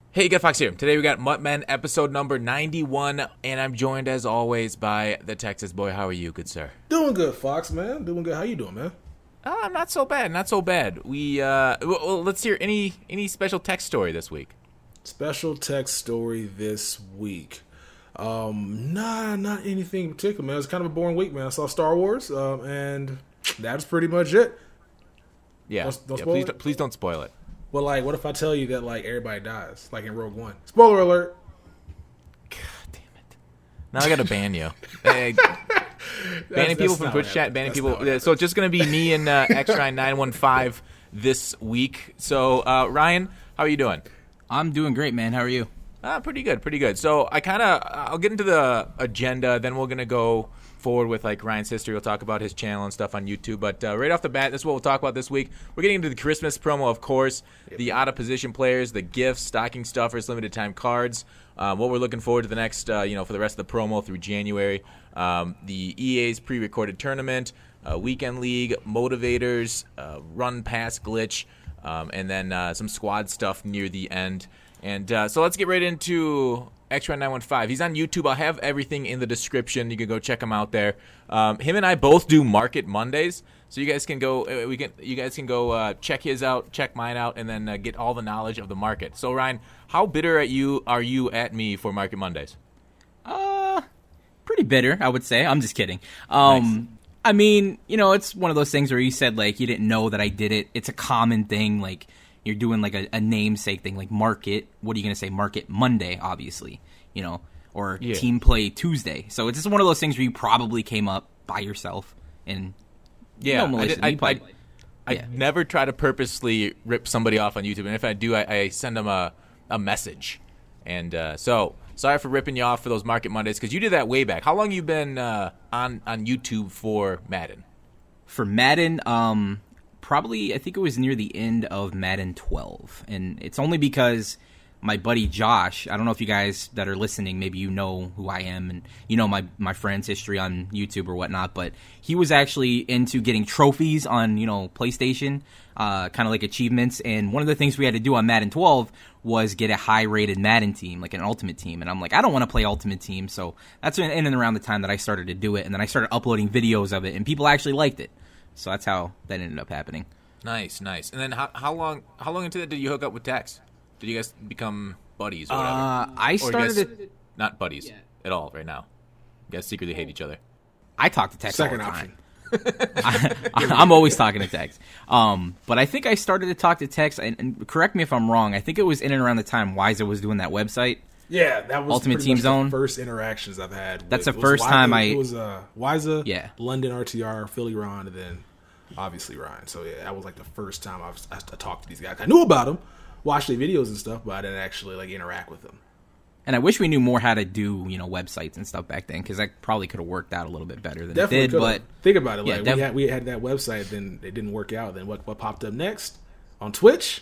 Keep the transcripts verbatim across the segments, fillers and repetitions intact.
Hey, Get Fox here. Today we got Muttmen episode number ninety-one, and I'm joined as always by the Texas boy. How are you, good sir? Doing good, Fox, man. Doing good. How you doing, man? Uh, not so bad, not so bad. We, uh, well, let's hear any any special tech story this week. Special tech story this week. Um, nah, not anything in particular, man. It was kind of a boring week, man. I saw Star Wars, um, and that's pretty much it. Yeah, Don't- don't yeah spoil please, it? don't, please don't spoil it. But, like, what if I tell you that, like, everybody dies, like in Rogue One? Spoiler alert. God damn it. Now I gotta ban you. Hey, banning people from Twitch chat, banning people. So it's just going to be me and uh, X Ryan nine one five this week. So, uh, Ryan, how are you doing? I'm doing great, man. How are you? Ah, pretty good, pretty good. So I kind of, I'll get into the agenda, then we're going to go forward with like Ryan's history. We'll talk about his channel and stuff on YouTube. But uh, right off the bat, this is what we'll talk about this week. We're getting into the Christmas promo, of course, the out-of-position players, the gifts, stocking stuffers, limited time cards, um, what we're looking forward to the next, uh, you know, for the rest of the promo through January, um, the E A's pre-recorded tournament, uh, weekend league, motivators, uh, run pass glitch, um, and then uh, some squad stuff near the end. And uh, so let's get right into X Ryan nine one five. He's on YouTube. I'll have everything in the description. You can go check him out there. Um, him and I both do Market Mondays, so you guys can go. Uh, we can. You guys can go uh, check his out, check mine out, and then uh, get all the knowledge of the market. So Ryan, how bitter at you are you at me for Market Mondays? Uh, pretty bitter, I would say. I'm just kidding. Um, Nice. I mean, you know, it's one of those things where you said, like, you didn't know that I did it. It's a common thing, like, you're doing, like, a, a namesake thing, like Market. What are you going to say? Market Monday, obviously, you know, or Yeah. Team Play Tuesday. So it's just one of those things where you probably came up by yourself and Yeah, no I, Melissa, did, I, you probably- I, I yeah. never try to purposely rip somebody off on YouTube, and if I do, I, I send them a, a message. And uh, so, sorry for ripping you off for those Market Mondays, because you did that way back. How long you been uh, on, on YouTube for Madden? For Madden, um, probably, I think it was near the end of Madden twelve. And it's only because my buddy Josh, I don't know if you guys that are listening, maybe you know who I am and you know my, my friend's history on YouTube or whatnot, but he was actually into getting trophies on, you know, PlayStation, uh, kind of like achievements. And one of the things we had to do on Madden twelve was get a high-rated Madden team, like an Ultimate Team. And I'm like, I don't want to play Ultimate Team, so that's in and around the time that I started to do it. And then I started uploading videos of it, and people actually liked it. So that's how that ended up happening. Nice, nice. And then how, how long how long into that did you hook up with Tex? Did you guys become buddies or whatever? Uh, I Or you started guys it. not buddies at all right now. You guys secretly hate each other. I talk to Tex all Second the option. time. I, I'm always talking to Tex. Um, but I think I started to talk to Tex, and, and correct me if I'm wrong, I think it was in and around the time Wiza was doing that website. Yeah, that was Ultimate pretty Team much Zone? the first interactions I've had. With, That's the it was first Wi- time it, I- It was uh, Wiza, Yeah. London R T R, Philly Ron, and then obviously Ryan. So yeah, that was like the first time I, was, I, I talked to these guys. I knew about them, watched their videos and stuff, but I didn't actually like interact with them. And I wish we knew more how to do, you know, websites and stuff back then, because that probably could have worked out a little bit better than Definitely it did. could've. But think about it. Yeah, Like def- we had we had that website, then it didn't work out. Then what what popped up next on Twitch?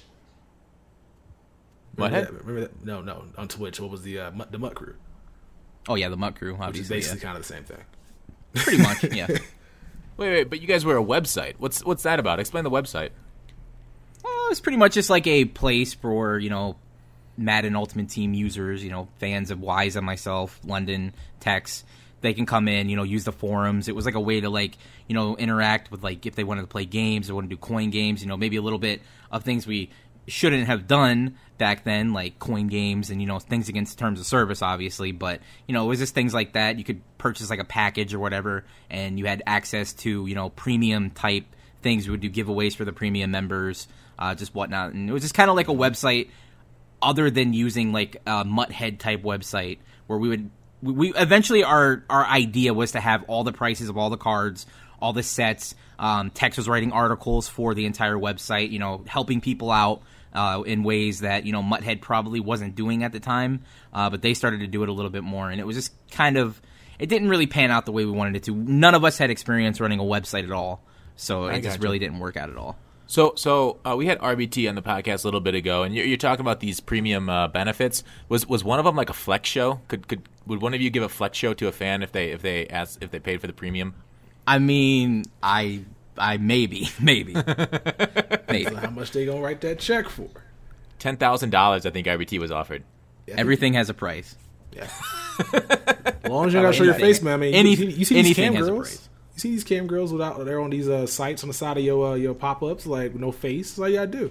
Remember Mudhead? that? Remember that? No, no, on Twitch. What was the uh, Mutt- the Mutt Crew? oh yeah, the Mutt Crew, Which is obviously, basically yeah. kind of the same thing. Pretty much, yeah. Wait, wait, but you guys were a website. What's what's that about? Explain the website. Well, it's pretty much just like a place for, you know, Madden Ultimate Team users, you know, fans of Wiza, myself, London, Tex. They can come in, you know, use the forums. It was like a way to, like, you know, interact with, like, if they wanted to play games, they wanted to do coin games, you know, maybe a little bit of things we shouldn't have done back then, like coin games and, you know, things against terms of service, obviously. But, you know, it was just things like that. You could purchase, like, a package or whatever, and you had access to, you know, premium type things. We would do giveaways for the premium members, uh, just whatnot. And it was just kind of like a website other than using, like, a Mutthead type website where we would we, we eventually our our idea was to have all the prices of all the cards, all the sets. um, Tex was writing articles for the entire website, you know, helping people out uh, in ways that, you know, Mutthead probably wasn't doing at the time, uh, but they started to do it a little bit more, and it was just kind of, it didn't really pan out the way we wanted it to. None of us had experience running a website at all, so I it just gotcha. really didn't work out at all. So, so uh, we had R B T on the podcast a little bit ago, and you're, you're talking about these premium uh, benefits. Was was one of them like a flex show? Could could would one of you give a flex show to a fan if they if they asked if they paid for the premium? I mean, I, I maybe, maybe, maybe. So how much they gonna write that check for? ten thousand dollars. I think I B T was offered. Yeah, Everything has a price. Yeah. As long as you gotta show your face, man. I mean, Any, you, you see these anything cam has a girls. price. You see these cam girls without they're on these uh, sites on the side of your uh, your pop ups, like with no face. That's all you gotta do.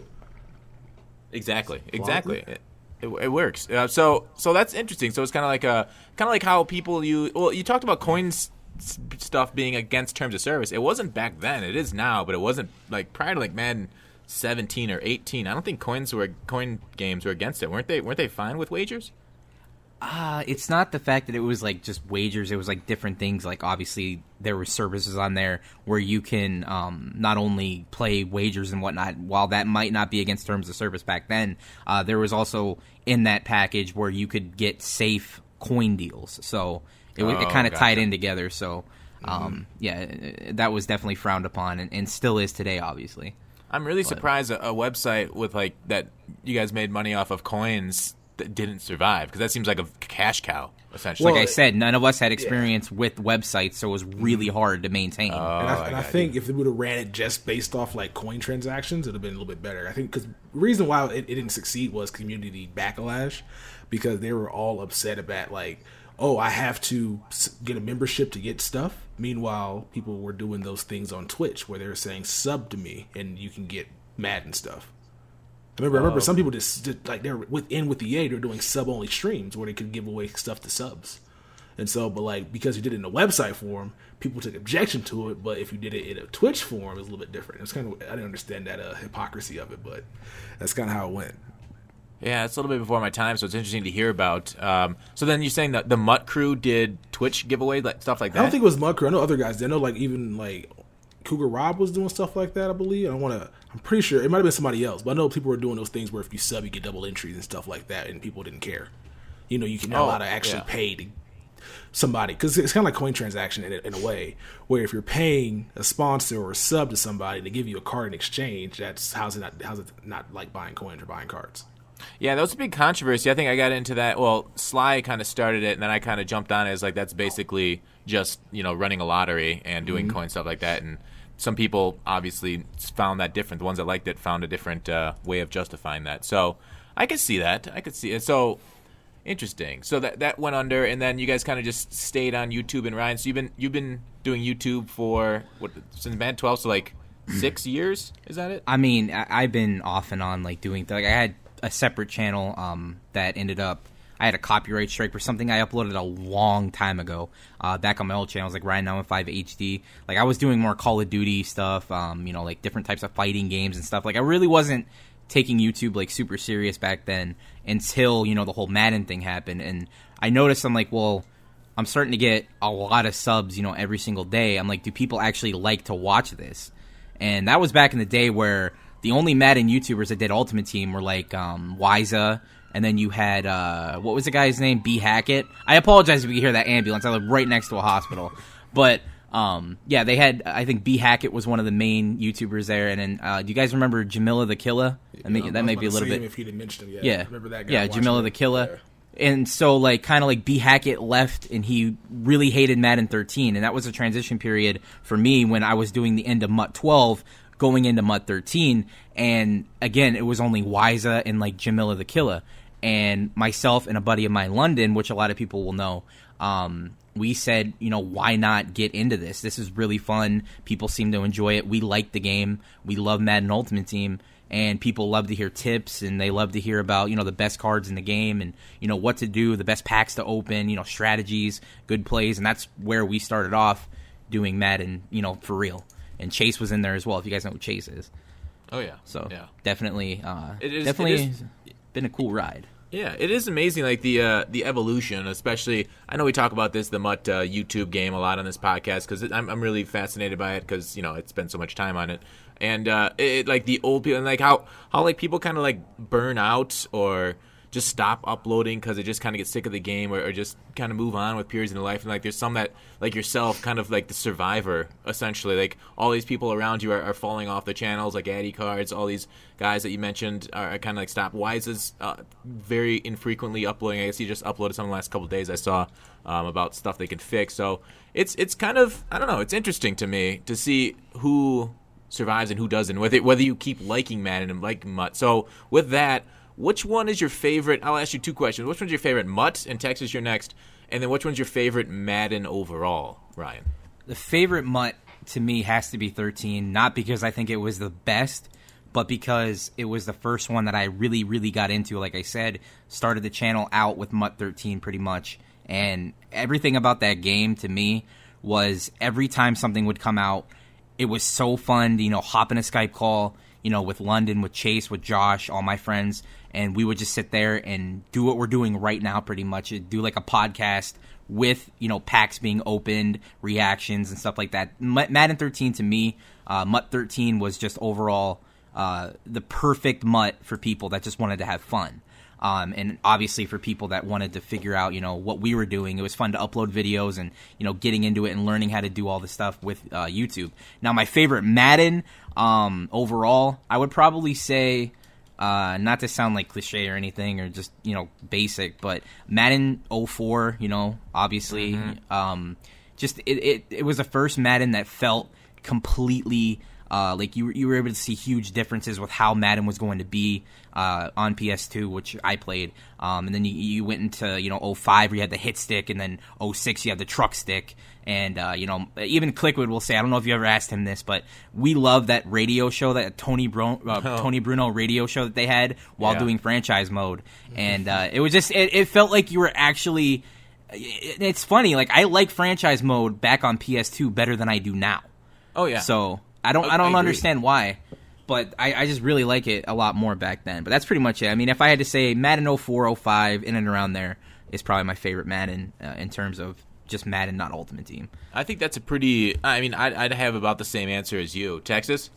Exactly. Exactly. It, it, it works. Uh, so so that's interesting. So it's kind of like a kind of like how people you well you talked about coins stuff being against terms of service. It wasn't back then. It is now, but it wasn't like prior to like Madden seventeen or eighteen. I don't think coins were coin games were against it. Weren't they? Weren't they fine with wagers? Uh, it's not the fact that it was like just wagers. It was like different things. Like obviously there were services on there where you can um, not only play wagers and whatnot. While that might not be against terms of service back then, uh, there was also in that package where you could get safe coin deals. So it, oh, it kind of gotcha. tied in together. So um, mm-hmm. yeah, that was definitely frowned upon and, and still is today, obviously. I'm really but. surprised a, a website with like that you guys made money off of coins that didn't survive, because that seems like a cash cow essentially. Like I said, none of us had experience yeah. with websites, so it was really hard to maintain. Oh, and I, and I, I think you. if they would have ran it just based off like coin transactions, it would have been a little bit better. I think because the reason why it, it didn't succeed was community backlash, because they were all upset about like, oh, I have to get a membership to get stuff. Meanwhile, people were doing those things on Twitch where they were saying sub to me and you can get Madden stuff. I remember, I remember some people just did, like they're within with E A, they're doing sub only streams where they could give away stuff to subs, and so but like because you did it in a website form, people took objection to it. But if you did it in a Twitch form, it was a little bit different. It's kind of I didn't understand that uh, hypocrisy of it, but that's kind of how it went. Yeah, it's a little bit before my time, so it's interesting to hear about. Um, so then you're saying that the Mutt Crew did Twitch giveaway, like stuff like that? I don't think it was Mutt Crew. I know other guys did. I know like even like Cougar Rob was doing stuff like that, I believe. I don't want to. I'm pretty sure it might have been somebody else, but I know people were doing those things where if you sub, you get double entries and stuff like that, and people didn't care. You know, you can not oh, allowed to actually yeah. pay to somebody, because it's kind of like coin transaction in a, in a way, where if you're paying a sponsor or a sub to somebody to give you a card in exchange, that's how's it not how's it not like buying coins or buying cards. Yeah, that was a big controversy. I think I got into that. Well, Sly kind of started it, and then I kind of jumped on it as like that's basically just you know running a lottery and doing Mm-hmm. coin stuff like that. And some people obviously found that different. The ones that liked it found a different uh, way of justifying that. So I could see that. I could see it. So interesting. So that that went under, and then you guys kind of just stayed on YouTube and Ryan. So you've been you've been doing YouTube for what since Madden twelve, so like six years. Is that it? I mean, I, I've been off and on like doing like I had a separate channel um, that ended up. I had a copyright strike for something I uploaded a long time ago. Uh, back on my old channels, like Ryan nine one five H D. Like I was doing more Call of Duty stuff, um, you know, like different types of fighting games and stuff. Like I really wasn't taking YouTube like super serious back then until you know the whole Madden thing happened. And I noticed I'm like, well, I'm starting to get a lot of subs, you know, every single day. I'm like, do people actually like to watch this? And that was back in the day where the only Madden YouTubers that did Ultimate Team were like um, Wiza. And then you had, uh, what was the guy's name? B. Hackett. I apologize if you hear that ambulance. I live right next to a hospital. But, um, yeah, they had, I think B. Hackett was one of the main YouTubers there. And then, uh, do you guys remember Jamila the Killer? That may, Yeah, that may be a little bit. If you didn't mention him yet. Yeah. I remember that guy. Yeah, Jamila the Killer. Yeah. And so, like, kind of like B. Hackett left and he really hated Madden thirteen. And that was a transition period for me when I was doing the end of M U T twelve going into M U T thirteen. And, again, it was only Wiza and, like, Jamila the Killer. And myself and a buddy of mine, London, which a lot of people will know, um, we said, you know, why not get into this? This is really fun. People seem to enjoy it. We like the game. We love Madden Ultimate Team. And people love to hear tips, and they love to hear about, you know, the best cards in the game and, you know, what to do, the best packs to open, you know, strategies, good plays. And that's where we started off doing Madden, you know, for real. And Chase was in there as well, if you guys know who Chase is. Oh, yeah. So yeah. definitely, uh, It is- definitely it is- been a cool ride. Yeah, it is amazing, like the uh, the evolution. Especially, I know we talk about this the M U T uh, YouTube game a lot on this podcast because I'm I'm really fascinated by it because you know I spent so much time on it, and uh, it, like the old people and like how how like people kind of like burn out or just stop uploading because they just kind of get sick of the game or, or just kind of move on with periods in their life. And like there's some that like yourself, kind of like the survivor essentially. Like all these people around you are, are falling off the channels, like Addy Cards, all these guys that you mentioned are, are kind of like stop. Wise is uh, very infrequently uploading. I guess he just uploaded some the last couple of days I saw um, about stuff they can fix. So it's it's kind of, I don't know, it's interesting to me to see who survives and who doesn't, whether whether you keep liking Madden and liking M U T. So with that, which one is your favorite? I'll ask you two questions. Which one's your favorite Mutt? And Texas, you're next. And then which one's your favorite Madden overall, Ryan? The favorite Mutt to me has to be thirteen, not because I think it was the best, but because it was the first one that I really, really got into. Like I said, started the channel out with Mutt thirteen pretty much. And everything about that game to me was every time something would come out, it was so fun to, you know, hop in a Skype call, you know, with London, with Chase, with Josh, all my friends, and we would just sit there and do what we're doing right now pretty much. It'd do like a podcast with, you know, packs being opened, reactions and stuff like that. Madden thirteen to me, uh, Mutt thirteen was just overall uh, the perfect Mutt for people that just wanted to have fun. Um, and obviously for people that wanted to figure out, you know, what we were doing. It was fun to upload videos and, you know, getting into it and learning how to do all the stuff with uh, YouTube. Now, my favorite Madden um, overall, I would probably say, uh, not to sound like cliche or anything or just, you know, basic, but Madden oh four, you know, obviously. Mm-hmm. Um, just it, it, it was the first Madden that felt completely Uh, like you, you were able to see huge differences with how Madden was going to be uh, on P S two, which I played. Um, and then you, you went into, you know, oh five where you had the hit stick, and then oh six you had the truck stick. And, uh, you know, even Clickwood will say, I don't know if you ever asked him this, but we love that radio show, that Tony, Bro- uh, oh. Tony Bruno radio show that they had while yeah. doing franchise mode. And uh, it was just, it, it felt like you were actually, it, it's funny, like I like franchise mode back on P S two better than I do now. Oh, yeah. So I don't I don't I understand why, but I, I just really like it a lot more back then. But that's pretty much it. I mean, if I had to say Madden oh four, oh five, in and around there is probably my favorite Madden uh, in terms of just Madden, not Ultimate Team. I think that's a pretty, I mean, I'd, I'd have about the same answer as you. Texas?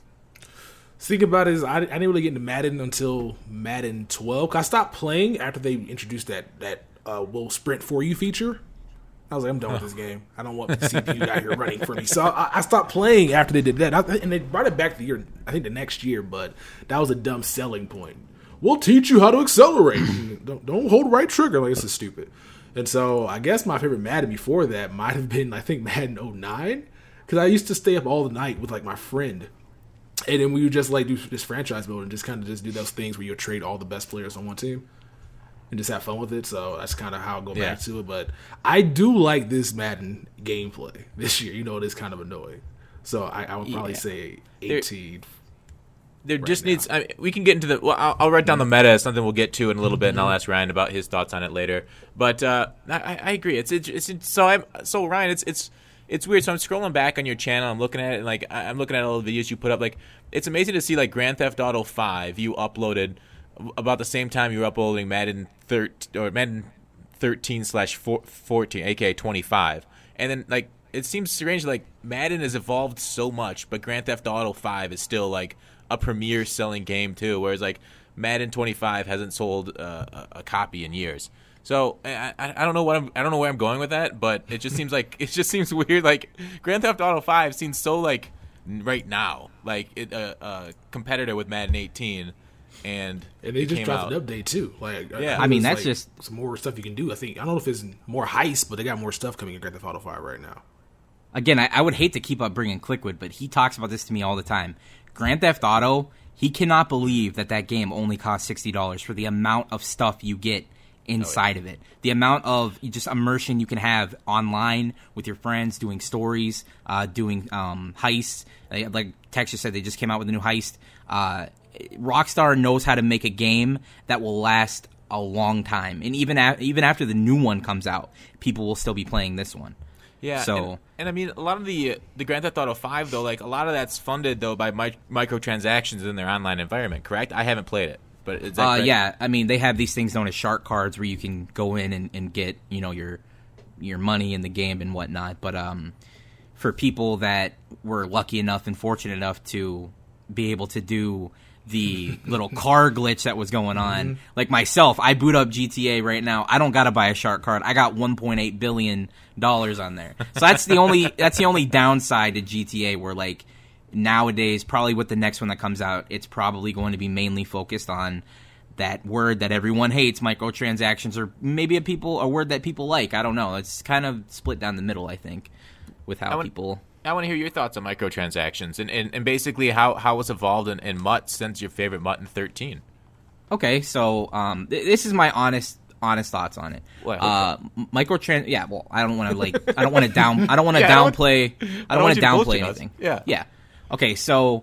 Think about it is I, I didn't really get into Madden until Madden twelve. I stopped playing after they introduced that, that uh, we'll sprint for you feature. I was like, I'm done with this game. I don't want the C P U out here running for me. So I, I stopped playing after they did that. I, and they brought it back the year, I think the next year, but that was a dumb selling point. We'll teach you how to accelerate. don't, don't hold right trigger. Like, this is stupid. And so I guess my favorite Madden before that might have been, I think, Madden oh nine. Because I used to stay up all the night with, like, my friend. And then we would just, like, do this franchise mode and just kind of just do those things where you trade all the best players on one team. And just have fun with it, so that's kind of how I go yeah. back to it. But I do like this Madden gameplay this year. You know, it is kind of annoying. So I, I would probably yeah. say eighteen. There, there right just now. needs. I mean, we can get into the. Well, I'll, I'll write down the meta as something we'll get to in a little bit, and I'll ask Ryan about his thoughts on it later. But uh, I, I agree. It's, it's it's so I'm so Ryan. It's it's it's weird. So I'm scrolling back on your channel. I'm looking at it, and like I'm looking at all the videos you put up. Like it's amazing to see like Grand Theft Auto five you uploaded about the same time you were uploading Madden thirteen or Madden thirteen slash fourteen, aka twenty-five, and then like it seems strange like Madden has evolved so much, but Grand Theft Auto five is still like a premier selling game too, whereas like Madden twenty-five hasn't sold uh, a, a copy in years. So I, I I don't know what I'm I don't know where I'm going with that, but it just seems like it just seems weird. Like Grand Theft Auto five seems so like right now, like it, uh, a competitor with Madden eighteen. And, and they just dropped out. an update too. Like, yeah, I, I mean that's like just some more stuff you can do. I think I don't know if it's more heist, but they got more stuff coming in Grand Theft Auto five right now. Again, I, I would hate to keep up bringing Clickwood, but he talks about this to me all the time. Grand Theft Auto, he cannot believe that that game only costs sixty dollars for the amount of stuff you get inside oh, yeah. of it. The amount of just immersion you can have online with your friends, doing stories, uh, doing um, heists. Like Texas said, they just came out with a new heist. Uh, Rockstar knows how to make a game that will last a long time, and even a- even after the new one comes out, people will still be playing this one. Yeah. So, and, and I mean, a lot of the the Grand Theft Auto five though, like a lot of that's funded though by mi- microtransactions in their online environment. Correct? I haven't played it, but is that uh, correct? yeah. I mean, they have these things known as shark cards where you can go in and, and get you know your your money in the game and whatnot. But um, for people that were lucky enough and fortunate enough to be able to do the little car glitch that was going on. Mm-hmm. Like myself, I boot up G T A right now. I don't gotta buy a shark card. I got one point eight billion dollars on there. So that's the only that's the only downside to G T A. Where like nowadays, probably with the next one that comes out, it's probably going to be mainly focused on that word that everyone hates, microtransactions, or maybe a people a word that people like. I don't know. It's kind of split down the middle, I think, with how would- people. I want to hear your thoughts on microtransactions and, and, and basically how, how it's evolved in, in Mutt since your favorite Mutt in thirteen. Okay, so um, th- this is my honest honest thoughts on it. What? Uh, microtrans. Yeah, well, I don't want to like. I don't want to down. I don't want to Yeah, I don't- downplay. I don't want to you downplay bullshit us. anything. Yeah. Yeah. Okay, so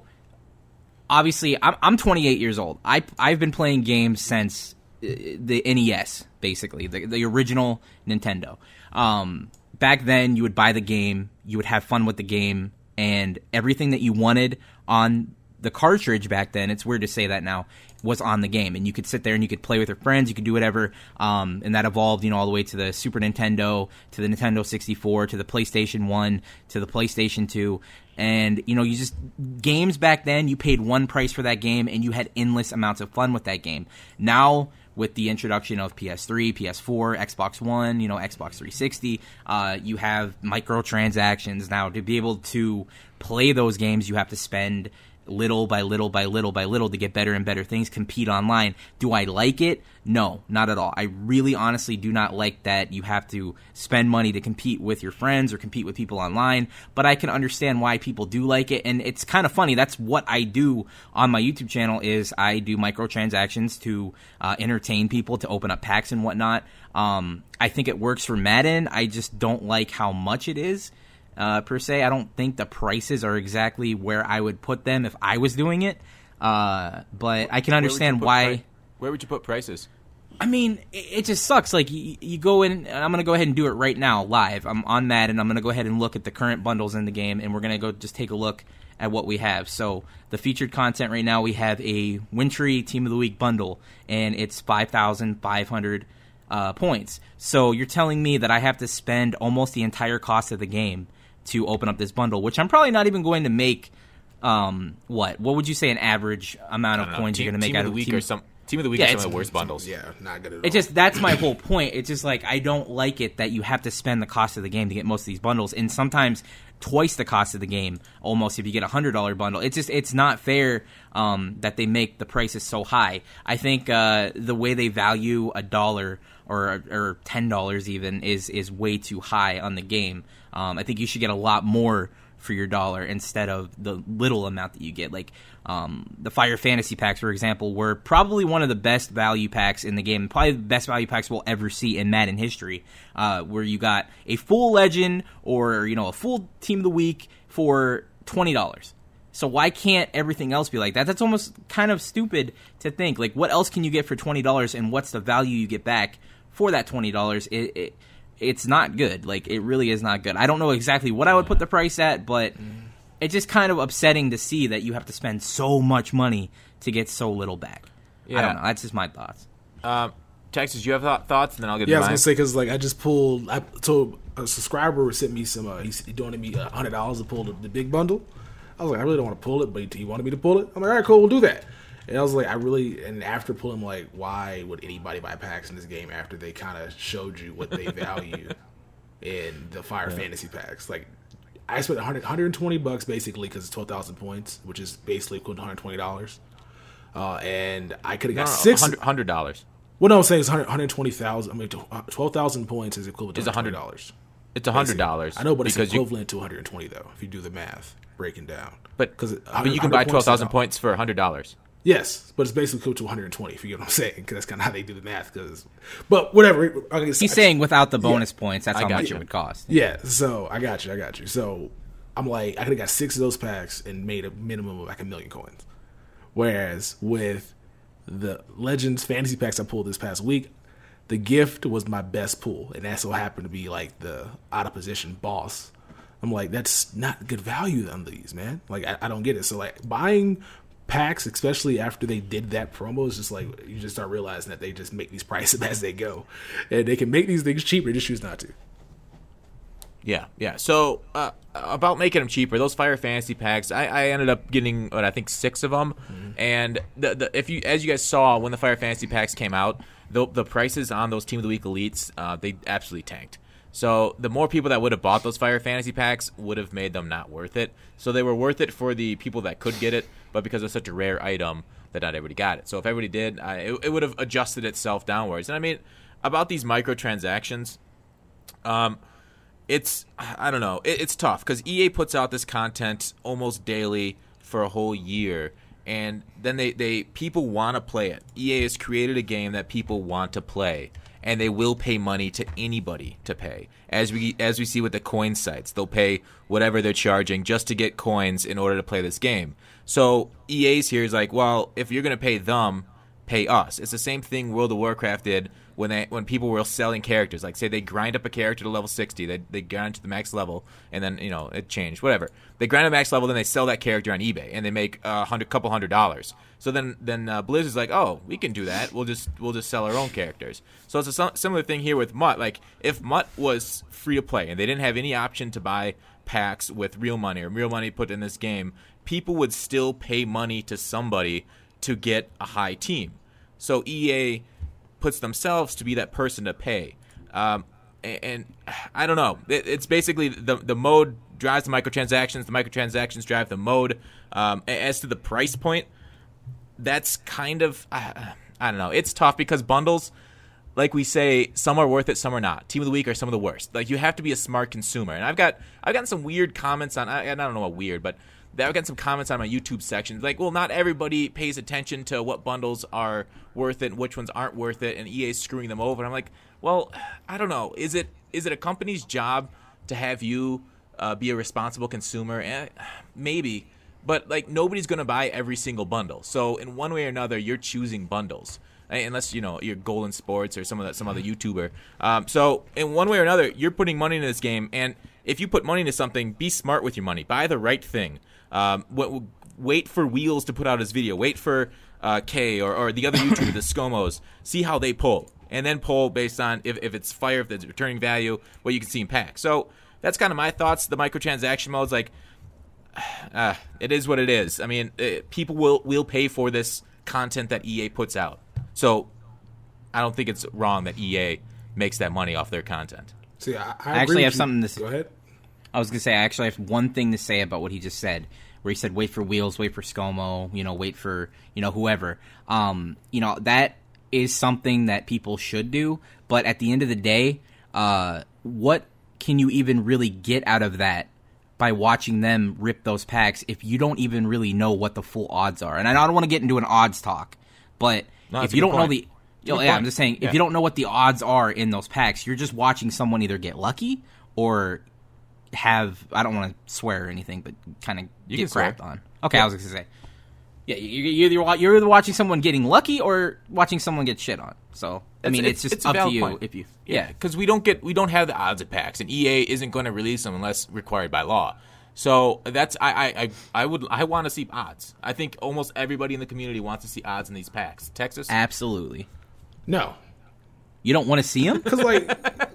obviously, I'm I'm twenty-eight years old. I I've been playing games since uh, the N E S, basically the the original Nintendo. Um, back then, you would buy the game, you would have fun with the game, and everything that you wanted on the cartridge back then, it's weird to say that now, was on the game, and you could sit there and you could play with your friends, you could do whatever, um, and that evolved, you know, all the way to the Super Nintendo, to the Nintendo sixty-four, to the PlayStation one, to the PlayStation two, and, you know, you just, games back then, you paid one price for that game, and you had endless amounts of fun with that game. Now, with the introduction of P S three, P S four, Xbox One, you know, Xbox three sixty, uh, you have microtransactions. Now, to be able to play those games, you have to spend little by little by little by little to get better and better things, compete online. Do I like it? No, not at all. I really honestly do not like that you have to spend money to compete with your friends or compete with people online, but I can understand why people do like it, and it's kind of funny. That's what I do on my YouTube channel, is I do microtransactions to uh, entertain people, to open up packs and whatnot. Um, I think it works for Madden. I just don't like how much it is. Uh, per se, I don't think the prices are exactly where I would put them if I was doing it. Uh, but I can understand Where would you why. put pri- where would you put prices? I mean, it, it just sucks. Like, you, you go in, and I'm going to go ahead and do it right now, live. I'm on Madden, I'm going to go ahead and look at the current bundles in the game, and we're going to go just take a look at what we have. So, the featured content right now, we have a Wintry Team of the Week bundle, and it's five thousand five hundred uh, points. So, you're telling me that I have to spend almost the entire cost of the game to open up this bundle, which I'm probably not even going to make. Um, what? What would you say an average amount of points team, you're going to make team out of the of week team? or some team of the week? Yeah, are some it's- of the worst bundles. Yeah, not good at all. It just that's my whole point. It's just like I don't like it that you have to spend the cost of the game to get most of these bundles, and sometimes twice the cost of the game almost if you get a hundred dollar bundle. It's just it's not fair um, that they make the prices so high. I think uh, the way they value a dollar or or ten dollars even is is way too high on the game. Um, I think you should get a lot more for your dollar instead of the little amount that you get. Like um, the Fire Fantasy packs, for example, were probably one of the best value packs in the game, probably the best value packs we'll ever see in Madden history, uh, where you got a full legend or, you know, a full team of the week for twenty dollars. So why can't everything else be like that? That's almost kind of stupid to think. Like, what else can you get for twenty dollars, and what's the value you get back for that twenty dollars? It, it It's not good. Like, it really is not good. I don't know exactly what I would put the price at, but it's just kind of upsetting to see that you have to spend so much money to get so little back. Yeah. I don't know. That's just my thoughts. Um, Texas, you have th- thoughts, and then I'll get Yeah, I to was mine. gonna say because like I just pulled. I told a subscriber sent me some. Uh, he's doing me a hundred dollars to pull the, the big bundle. I was like, I really don't want to pull it, but he wanted me to pull it. I'm like, all right, cool, we'll do that. And I was like, I really. And after pulling, like, why would anybody buy packs in this game after they kind of showed you what they value in the Fire yeah. Fantasy packs? Like, I spent one hundred, one hundred twenty bucks basically because it's twelve thousand points, which is basically equal to one hundred twenty dollars. Uh, and I could have got no, no, six one hundred dollars. Well, no, I'm saying it's one hundred twenty thousand. I mean, twelve thousand points is equivalent to one hundred dollars. It's one hundred dollars. I know, but it's equivalent you, to one hundred twenty though. If you do the math, breaking down. But but you can buy twelve thousand points for one hundred dollars. Yes, but it's basically equivalent to one hundred twenty. If you get what I'm saying, because that's kind of how they do the math. Because, but whatever. I guess, He's I, saying without the bonus yeah, points, that's I how much you. it would cost. Yeah. So I got you. I got you. So I'm like, I could have got six of those packs and made a minimum of like a million coins. Whereas with the Legends fantasy packs I pulled this past week, the gift was my best pull, and that so happened to be like the out of position boss. I'm like, that's not good value on these, man. Like, I, I don't get it. So like buying packs, especially after they did that promo, is just like you just start realizing that they just make these prices as they go, and they can make these things cheaper. Just choose not to. Yeah, yeah. So uh, about making them cheaper, those Fire Fantasy packs, I, I ended up getting what I think six of them, mm-hmm. and the, the, if you, as you guys saw when the Fire Fantasy packs came out, the, the prices on those Team of the Week elites, uh, they absolutely tanked. So the more people that would have bought those Fire Fantasy packs would have made them not worth it. So they were worth it for the people that could get it, but because it's such a rare item, that not everybody got it. So if everybody did, I, it, it would have adjusted itself downwards. And I mean, about these microtransactions, um. It's, I don't know, it, it's tough because E A puts out this content almost daily for a whole year, and then they, they people want to play it. E A has created a game that people want to play, and they will pay money to anybody to pay. As we as we see with the coin sites, they'll pay whatever they're charging just to get coins in order to play this game. So E A's here is like, well, if you're going to pay them, pay us. It's the same thing World of Warcraft did when they when people were selling characters. Like, say they grind up a character to level sixty, they they grind to the max level, and then, you know, it changed, whatever. They grind to the max level, then they sell that character on eBay, and they make a hundred, couple hundred dollars. So then then uh, Blizzard's like, oh, we can do that. We'll just we'll just sell our own characters. So it's a similar thing here with M U T. Like, if M U T was free to play and they didn't have any option to buy packs with real money or real money put in this game, people would still pay money to somebody to get a high team. So E A puts themselves to be that person to pay. Um, and, and I don't know. It, it's basically the the mode drives the microtransactions. The microtransactions drive the mode. Um, as to the price point, that's kind of, uh, I don't know. It's tough because bundles, like we say, some are worth it, some are not. Team of the week are some of the worst. Like, you have to be a smart consumer. And I've got I've gotten some weird comments on, I, I don't know what weird, but I've gotten some comments on my YouTube section. Like, well, not everybody pays attention to what bundles are worth it and which ones aren't worth it, and E A's screwing them over. And I'm like, well, I don't know. Is it is it a company's job to have you uh, be a responsible consumer? Eh, maybe. But, like, nobody's going to buy every single bundle. So in one way or another, you're choosing bundles. Unless, you know, you're Golden Sports or some of that, some other YouTuber. Um, so in one way or another, you're putting money into this game. And if you put money into something, be smart with your money. Buy the right thing. Um, w- wait for Wheels to put out his video. Wait for uh, K or, or the other YouTuber, the ScoMos. See how they pull. And then pull based on if, if it's fire, if it's returning value, what you can see in packs. So that's kind of my thoughts. The microtransaction mode's like, uh, it is what it is. I mean, it, people will, will pay for this content that E A puts out. So I don't think it's wrong that E A makes that money off their content. See, I, I, I actually have you. something to say. Go ahead. I was going to say, I actually have one thing to say about what he just said, where he said, wait for Wheels, wait for ScoMo, you know, wait for, you know, whoever. Um, you know, that is something that people should do. But at the end of the day, uh, what can you even really get out of that by watching them rip those packs if you don't even really know what the full odds are? And I don't want to get into an odds talk, but no, if you don't point. know the... You know, yeah, I'm just saying, yeah. if you don't know what the odds are in those packs, you're just watching someone either get lucky or have, I don't want to swear or anything, but kind of You get can crapped swear. on. Okay, I was going to say. Yeah, you're either, you're either watching someone getting lucky or watching someone get shit on. So, I mean, it's, it's just it's a up to valid you point. if you... Yeah, because we don't get we don't have the odds of packs, and E A isn't going to release them unless required by law. So that's I I, I, I would I want to see odds. I think almost everybody in the community wants to see odds in these packs. Texas, Absolutely. No, You don't want to see them? because like,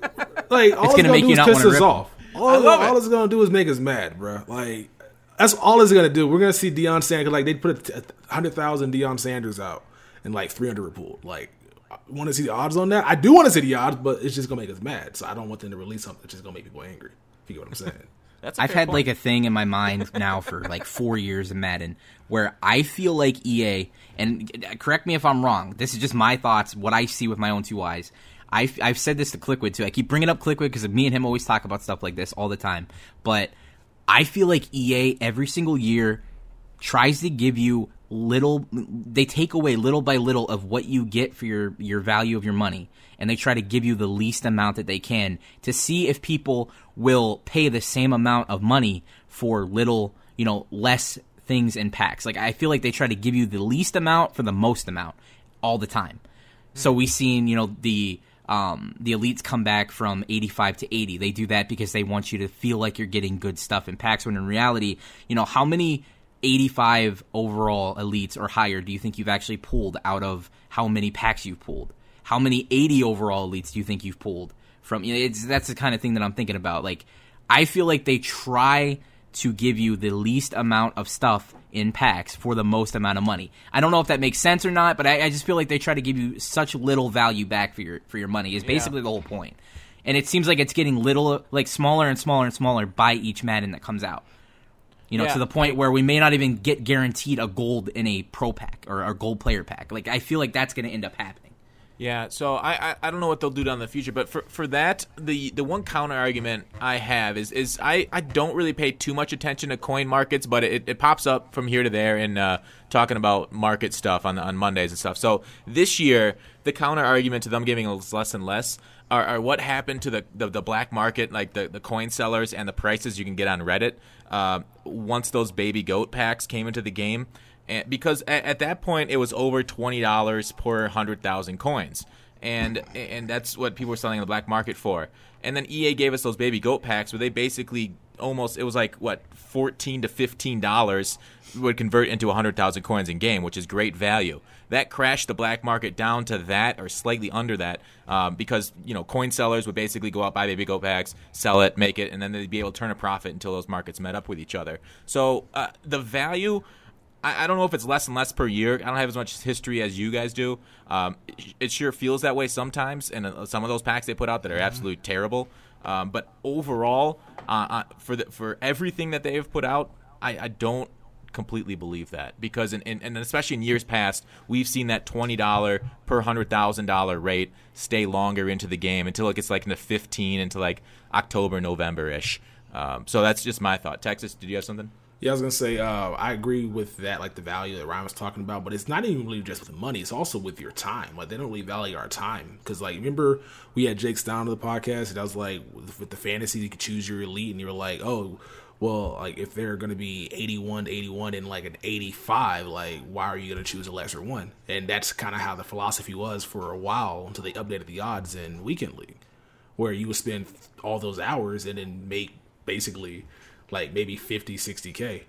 like all it's, gonna gonna make do you is not piss wanna us rip- off. All, I love all it. it's gonna do is make us mad, bro. Like that's all it's gonna do. We're gonna see Deion Sanders. Like they put a hundred thousand Deion Sanders out, and like three hundred were pulled. Like, I want to see the odds on that. I do want to see the odds, but it's just gonna make us mad. So I don't want them to release something that's just gonna make people angry. If you get what I'm saying. That's a I've fair had point. like a thing in my mind now for like four years in Madden where I feel like E A, and correct me if I'm wrong, this is just my thoughts, what I see with my own two eyes. I've, I've said this to Clickwood too. I keep bringing up Clickwood because me and him always talk about stuff like this all the time. But I feel like E A every single year tries to give you little, they take away little by little of what you get for your, your value of your money. And they try to give you the least amount that they can to see if people will pay the same amount of money for little, you know, less things in packs. Like, I feel like they try to give you the least amount for the most amount all the time. Mm-hmm. So we've seen, you know, the um, the elites come back from eighty-five to eighty. They do that because they want you to feel like you're getting good stuff in packs, when in reality, you know, how many eighty-five overall elites or higher do you think you've actually pulled out of how many packs you've pulled? How many eighty overall elites do you think you've pulled from? You know, it's, that's the kind of thing that I'm thinking about. Like, I feel like they try to give you the least amount of stuff in packs for the most amount of money. I don't know if that makes sense or not, but I, I just feel like they try to give you such little value back for your for your money is basically Yeah. the whole point. And it seems like it's getting little, like smaller and smaller and smaller by each Madden that comes out. You know, Yeah. to the point where we may not even get guaranteed a gold in a pro pack or a gold player pack. Like, I feel like that's going to end up happening. Yeah, so I, I, I don't know what they'll do down in the future, but for for that, the, the one counter argument I have is is I, I don't really pay too much attention to coin markets, but it, it pops up from here to there in uh, talking about market stuff on on Mondays and stuff. So this year, the counter argument to them giving us less and less are, are what happened to the, the, the black market, like the, the coin sellers and the prices you can get on Reddit uh, once those baby goat packs came into the game. And because at, at that point it was over twenty dollars per one hundred thousand coins, and and that's what people were selling in the black market for. And then E A gave us those baby goat packs where they basically almost, it was like what, fourteen to fifteen dollars would convert into one hundred thousand coins in game, which is great value. That crashed the black market down to that or slightly under that um, because, you know, coin sellers would basically go out, buy baby goat packs, sell it, make it, and then they'd be able to turn a profit until those markets met up with each other. So uh, the value, I don't know if it's less and less per year. I don't have as much history as you guys do. Um, it, it sure feels that way sometimes, and uh, some of those packs they put out that are absolutely terrible. Um, but overall, uh, uh, for the, for everything that they have put out, I, I don't completely believe that, because in, in, and especially in years past, we've seen that twenty dollars per one hundred thousand dollars rate stay longer into the game until it gets like into fifteen, into like October, November-ish. Um, so that's just my thought. Texas, did you have something? Yeah, I was going to say, uh, I agree with that, like the value that Ryan was talking about, but it's not even really just with the money. It's also with your time. Like, they don't really value our time. Because, like, remember we had Jake Stein on the podcast, and I was like, with, with the fantasy, you could choose your elite, and you were like, oh, well, like, if they're going to be eighty-one to eighty-one and, like, an eighty-five, like, why are you going to choose a lesser one? And that's kind of how the philosophy was for a while until they updated the odds in Weekend League, where you would spend all those hours and then make basically like maybe fifty, sixty K.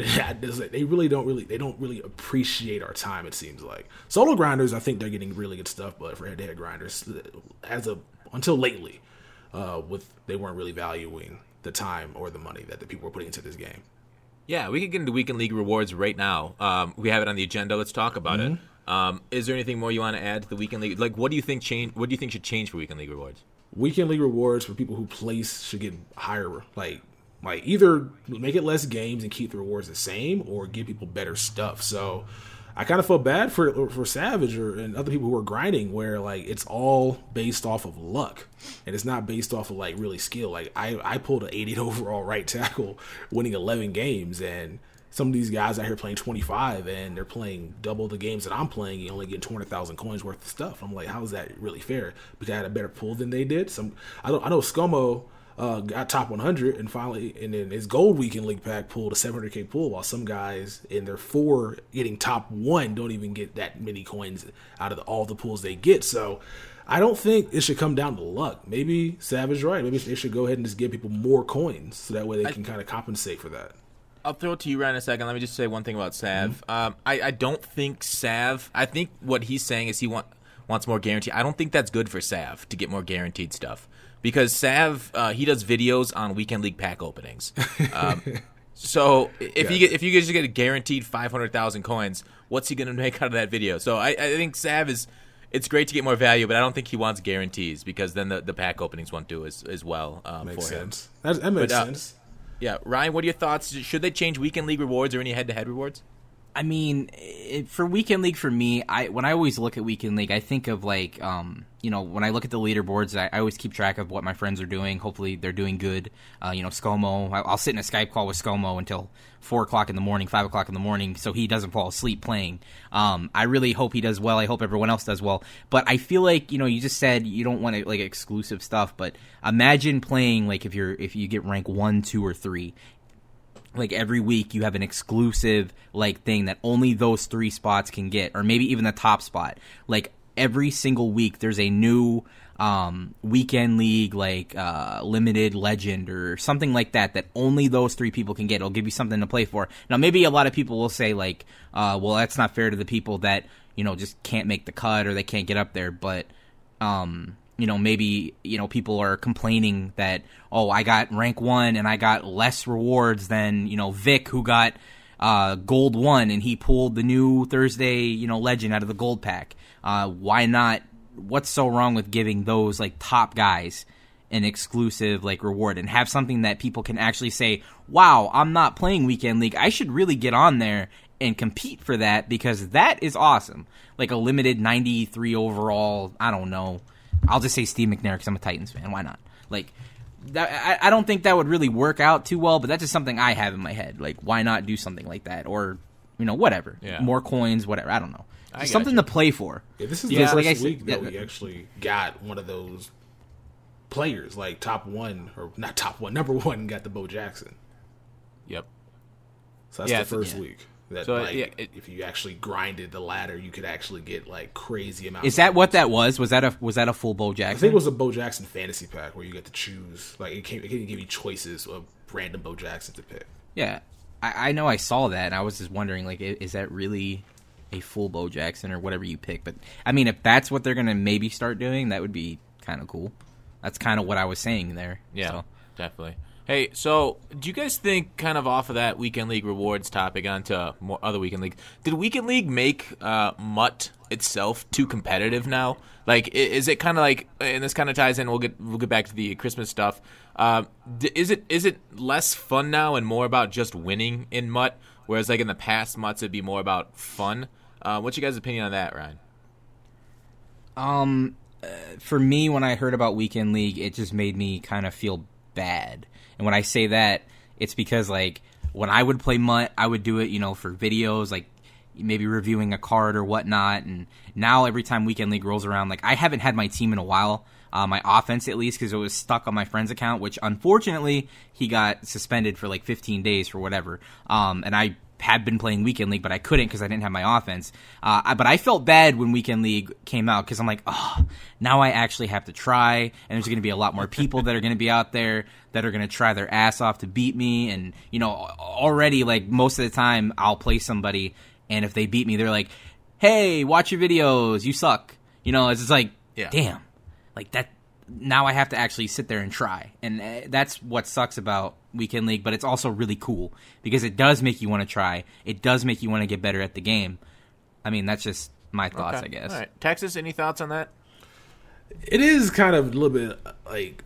They really don't really, they don't really appreciate our time, it seems like. Solo grinders, I think they're getting really good stuff, but for head-to-head grinders, as a, until lately, uh, with they weren't really valuing the time or the money that the people were putting into this game. Yeah, we can get into Weekend League rewards right now. Um, we have it on the agenda. Let's talk about mm-hmm. it. Um, is there anything more you want to add to the Weekend League? Like, what do you think change? What do you think should change for Weekend League rewards? Weekend League rewards for people who place should get higher, like, Like, either make it less games and keep the rewards the same, or give people better stuff. So I kind of feel bad for for Savage or and other people who are grinding, where, like, it's all based off of luck. And it's not based off of, like, really skill. Like, I, I pulled an eighty overall right tackle, winning eleven games, and some of these guys out here playing twenty-five, and they're playing double the games that I'm playing, and only getting two hundred thousand coins worth of stuff. I'm like, how is that really fair? Because I had a better pull than they did. Some I don't I know ScoMo Uh, got top one hundred, and finally, and then his gold Weekend League pack pulled a seven hundred K pull, while some guys in their four getting top one don't even get that many coins out of the, all the pulls they get. So I don't think it should come down to luck. Maybe Savage right. Maybe they should go ahead and just give people more coins, so that way they can kind of compensate for that. I'll throw it to you, Ryan, in a second. Let me just say one thing about Sav. Mm-hmm. Um, I, I don't think Sav, I think what he's saying is he want, wants more guarantee. I don't think that's good for Sav to get more guaranteed stuff. Because Sav, uh, he does videos on Weekend League pack openings. Um, so if yeah. you get, if you just get a guaranteed five hundred thousand coins, what's he going to make out of that video? So I, I think Sav is, it's great to get more value, but I don't think he wants guarantees, because then the, the pack openings won't do as, as well um, makes for sense. him. That, that makes but, uh, sense. Yeah, Ryan, what are your thoughts? Should they change Weekend League rewards or any head-to-head rewards? I mean, it, for Weekend League, for me, I when I always look at Weekend League, I think of, like, um, you know, when I look at the leaderboards, I, I always keep track of what my friends are doing. Hopefully they're doing good. Uh, you know, ScoMo, I, I'll sit in a Skype call with ScoMo until four o'clock in the morning, five o'clock in the morning, so he doesn't fall asleep playing. Um, I really hope he does well. I hope everyone else does well. But I feel like, you know, you just said you don't want to, like, exclusive stuff, but imagine playing, like, if you're if you get rank one, two, or three. Like, every week you have an exclusive, like, thing that only those three spots can get, or maybe even the top spot. Like, every single week there's a new um, Weekend League, like, uh, limited legend or something like that that only those three people can get. It'll give you something to play for. Now, maybe a lot of people will say, like, uh, well, that's not fair to the people that, you know, just can't make the cut or they can't get up there. But, um... you know, maybe, you know, people are complaining that, oh, I got rank one and I got less rewards than, you know, Vic, who got uh, gold one and he pulled the new Thursday, you know, legend out of the gold pack. Uh, why not? What's so wrong with giving those, like, top guys an exclusive, like, reward and have something that people can actually say, wow, I'm not playing Weekend League. I should really get on there and compete for that, because that is awesome. Like a limited ninety-three overall, I don't know. I'll just say Steve McNair because I'm a Titans fan. Why not? Like, that, I, I don't think that would really work out too well, but that's just something I have in my head. Like, why not do something like that? Or, you know, whatever. Yeah. More coins, whatever. I don't know. I Something you. to play for. Yeah, this is Yeah, the like first I week said- that yeah. we actually got one of those players, like top one, or not top one, number one, got the Bo Jackson. Yep. So that's Yeah, the first yeah. week. That, So, like, yeah, it- if you actually grinded the ladder, you could actually get, like, crazy amounts. Is of that what points. that was? Was that a was that a full Bo Jackson? I think it was a Bo Jackson fantasy pack where you get to choose. Like, it came, it can give you choices of random Bo Jackson to pick. Yeah, I, I know I saw that, and I was just wondering, like, i- is that really a full Bo Jackson or whatever you pick? But I mean, if that's what they're gonna maybe start doing, that would be kind of cool. That's kind of what I was saying there. Yeah, So. definitely. Hey, so do you guys think, kind of off of that Weekend League rewards topic, onto more other Weekend League, did Weekend League make uh, Mutt itself too competitive now? Like, i- is it kind of like, and this kind of ties in, we'll get we'll get back to the Christmas stuff. Um, d- is it is it less fun now and more about just winning in Mutt, whereas like in the past Mutts it'd be more about fun? Uh, what's your guys' opinion on that, Ryan? Um, uh, for me, when I heard about Weekend League, it just made me kind of feel bad. And when I say that, it's because, like, when I would play Mutt, I would do it, you know, for videos, like maybe reviewing a card or whatnot. And now every time Weekend League rolls around, like, I haven't had my team in a while, uh, my offense at least, because it was stuck on my friend's account, which unfortunately he got suspended for like fifteen days for whatever. Um, and I had been playing Weekend League, but I couldn't because I didn't have my offense. Uh, I, but I felt bad when Weekend League came out because I'm like, oh, now I actually have to try, and there's going to be a lot more people that are going to be out there that are going to try their ass off to beat me. And, you know, already, like, most of the time I'll play somebody, and if they beat me, they're like, hey, watch your videos, you suck. You know, it's just like, Yeah. damn. Like, that, now I have to actually sit there and try. And uh, that's what sucks about Weekend League, but it's also really cool because it does make you want to try. It does make you want to get better at the game. I mean, that's just my thoughts, Okay. I guess. All right. Texas, any thoughts on that? It is kind of a little bit, like,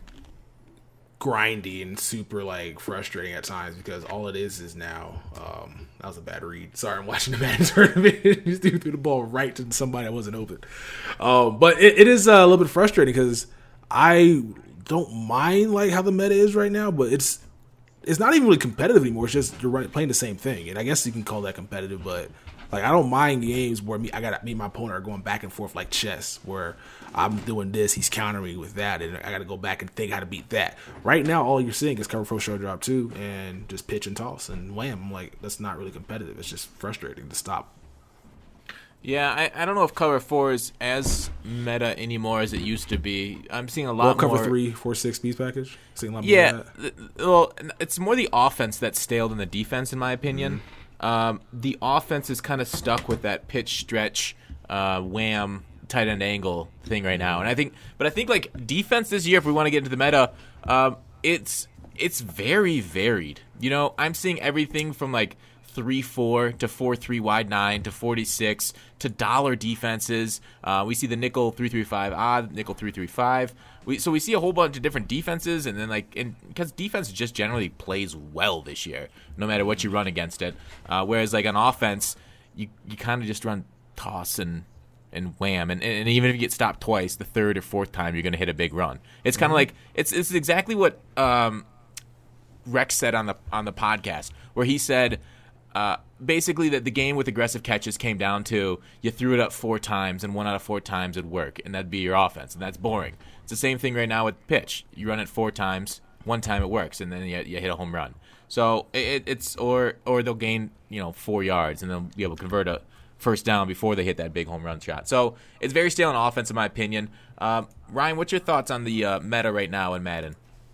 grindy and super, like, frustrating at times because all it is is now, um, that was a bad read. Sorry, I'm watching the Madden tournament. Just threw the ball right to somebody that wasn't open. Um, but it, it is uh, a little bit frustrating because I don't mind, like, how the meta is right now, but it's it's not even really competitive anymore. It's just you're running, playing the same thing, and I guess you can call that competitive. But like, I don't mind games where me, I got me and my opponent are going back and forth like chess, where I'm doing this, he's countering me with that, and I got to go back and think how to beat that. Right now, all you're seeing is cover pro show drop two and just pitch and toss and wham. I'm like, that's not really competitive. It's just frustrating to stop. Yeah, I, I don't know if cover four is as meta anymore as it used to be. I'm seeing a lot Well, cover more. three, four, six piece package. Seeing a lot more Yeah, of that. th- well, it's more the offense that's stale than the defense, in my opinion. Mm-hmm. Um, the offense is kind of stuck with that pitch, stretch, uh, wham, tight end angle thing right now, and I think, but I think like defense this year, if we want to get into the meta, um, it's it's very varied. You know, I'm seeing everything from like three four to four three wide nine to forty-six to dollar defenses. Uh, we see the nickel three three five odd, nickel three three five. We so we see a whole bunch of different defenses, and then like and because defense just generally plays well this year, no matter what you run against it. Uh, whereas like on offense, you you kind of just run toss and and wham, and, and even if you get stopped twice, the third or fourth time you're going to hit a big run. It's kind of like it's it's exactly what um, Rex said on the on the podcast, where he said. Uh, basically, that the game with aggressive catches came down to you threw it up four times, and one out of four times it'd work, and that'd be your offense, and that's boring. It's the same thing right now with pitch. You run it four times, one time it works, and then you, you hit a home run. So it, it's or or they'll gain you know four yards, and they'll be able to convert a first down before they hit that big home run shot. So it's very stale on offense, in my opinion. Um, Ryan, what's your thoughts on the uh, meta right now in Madden?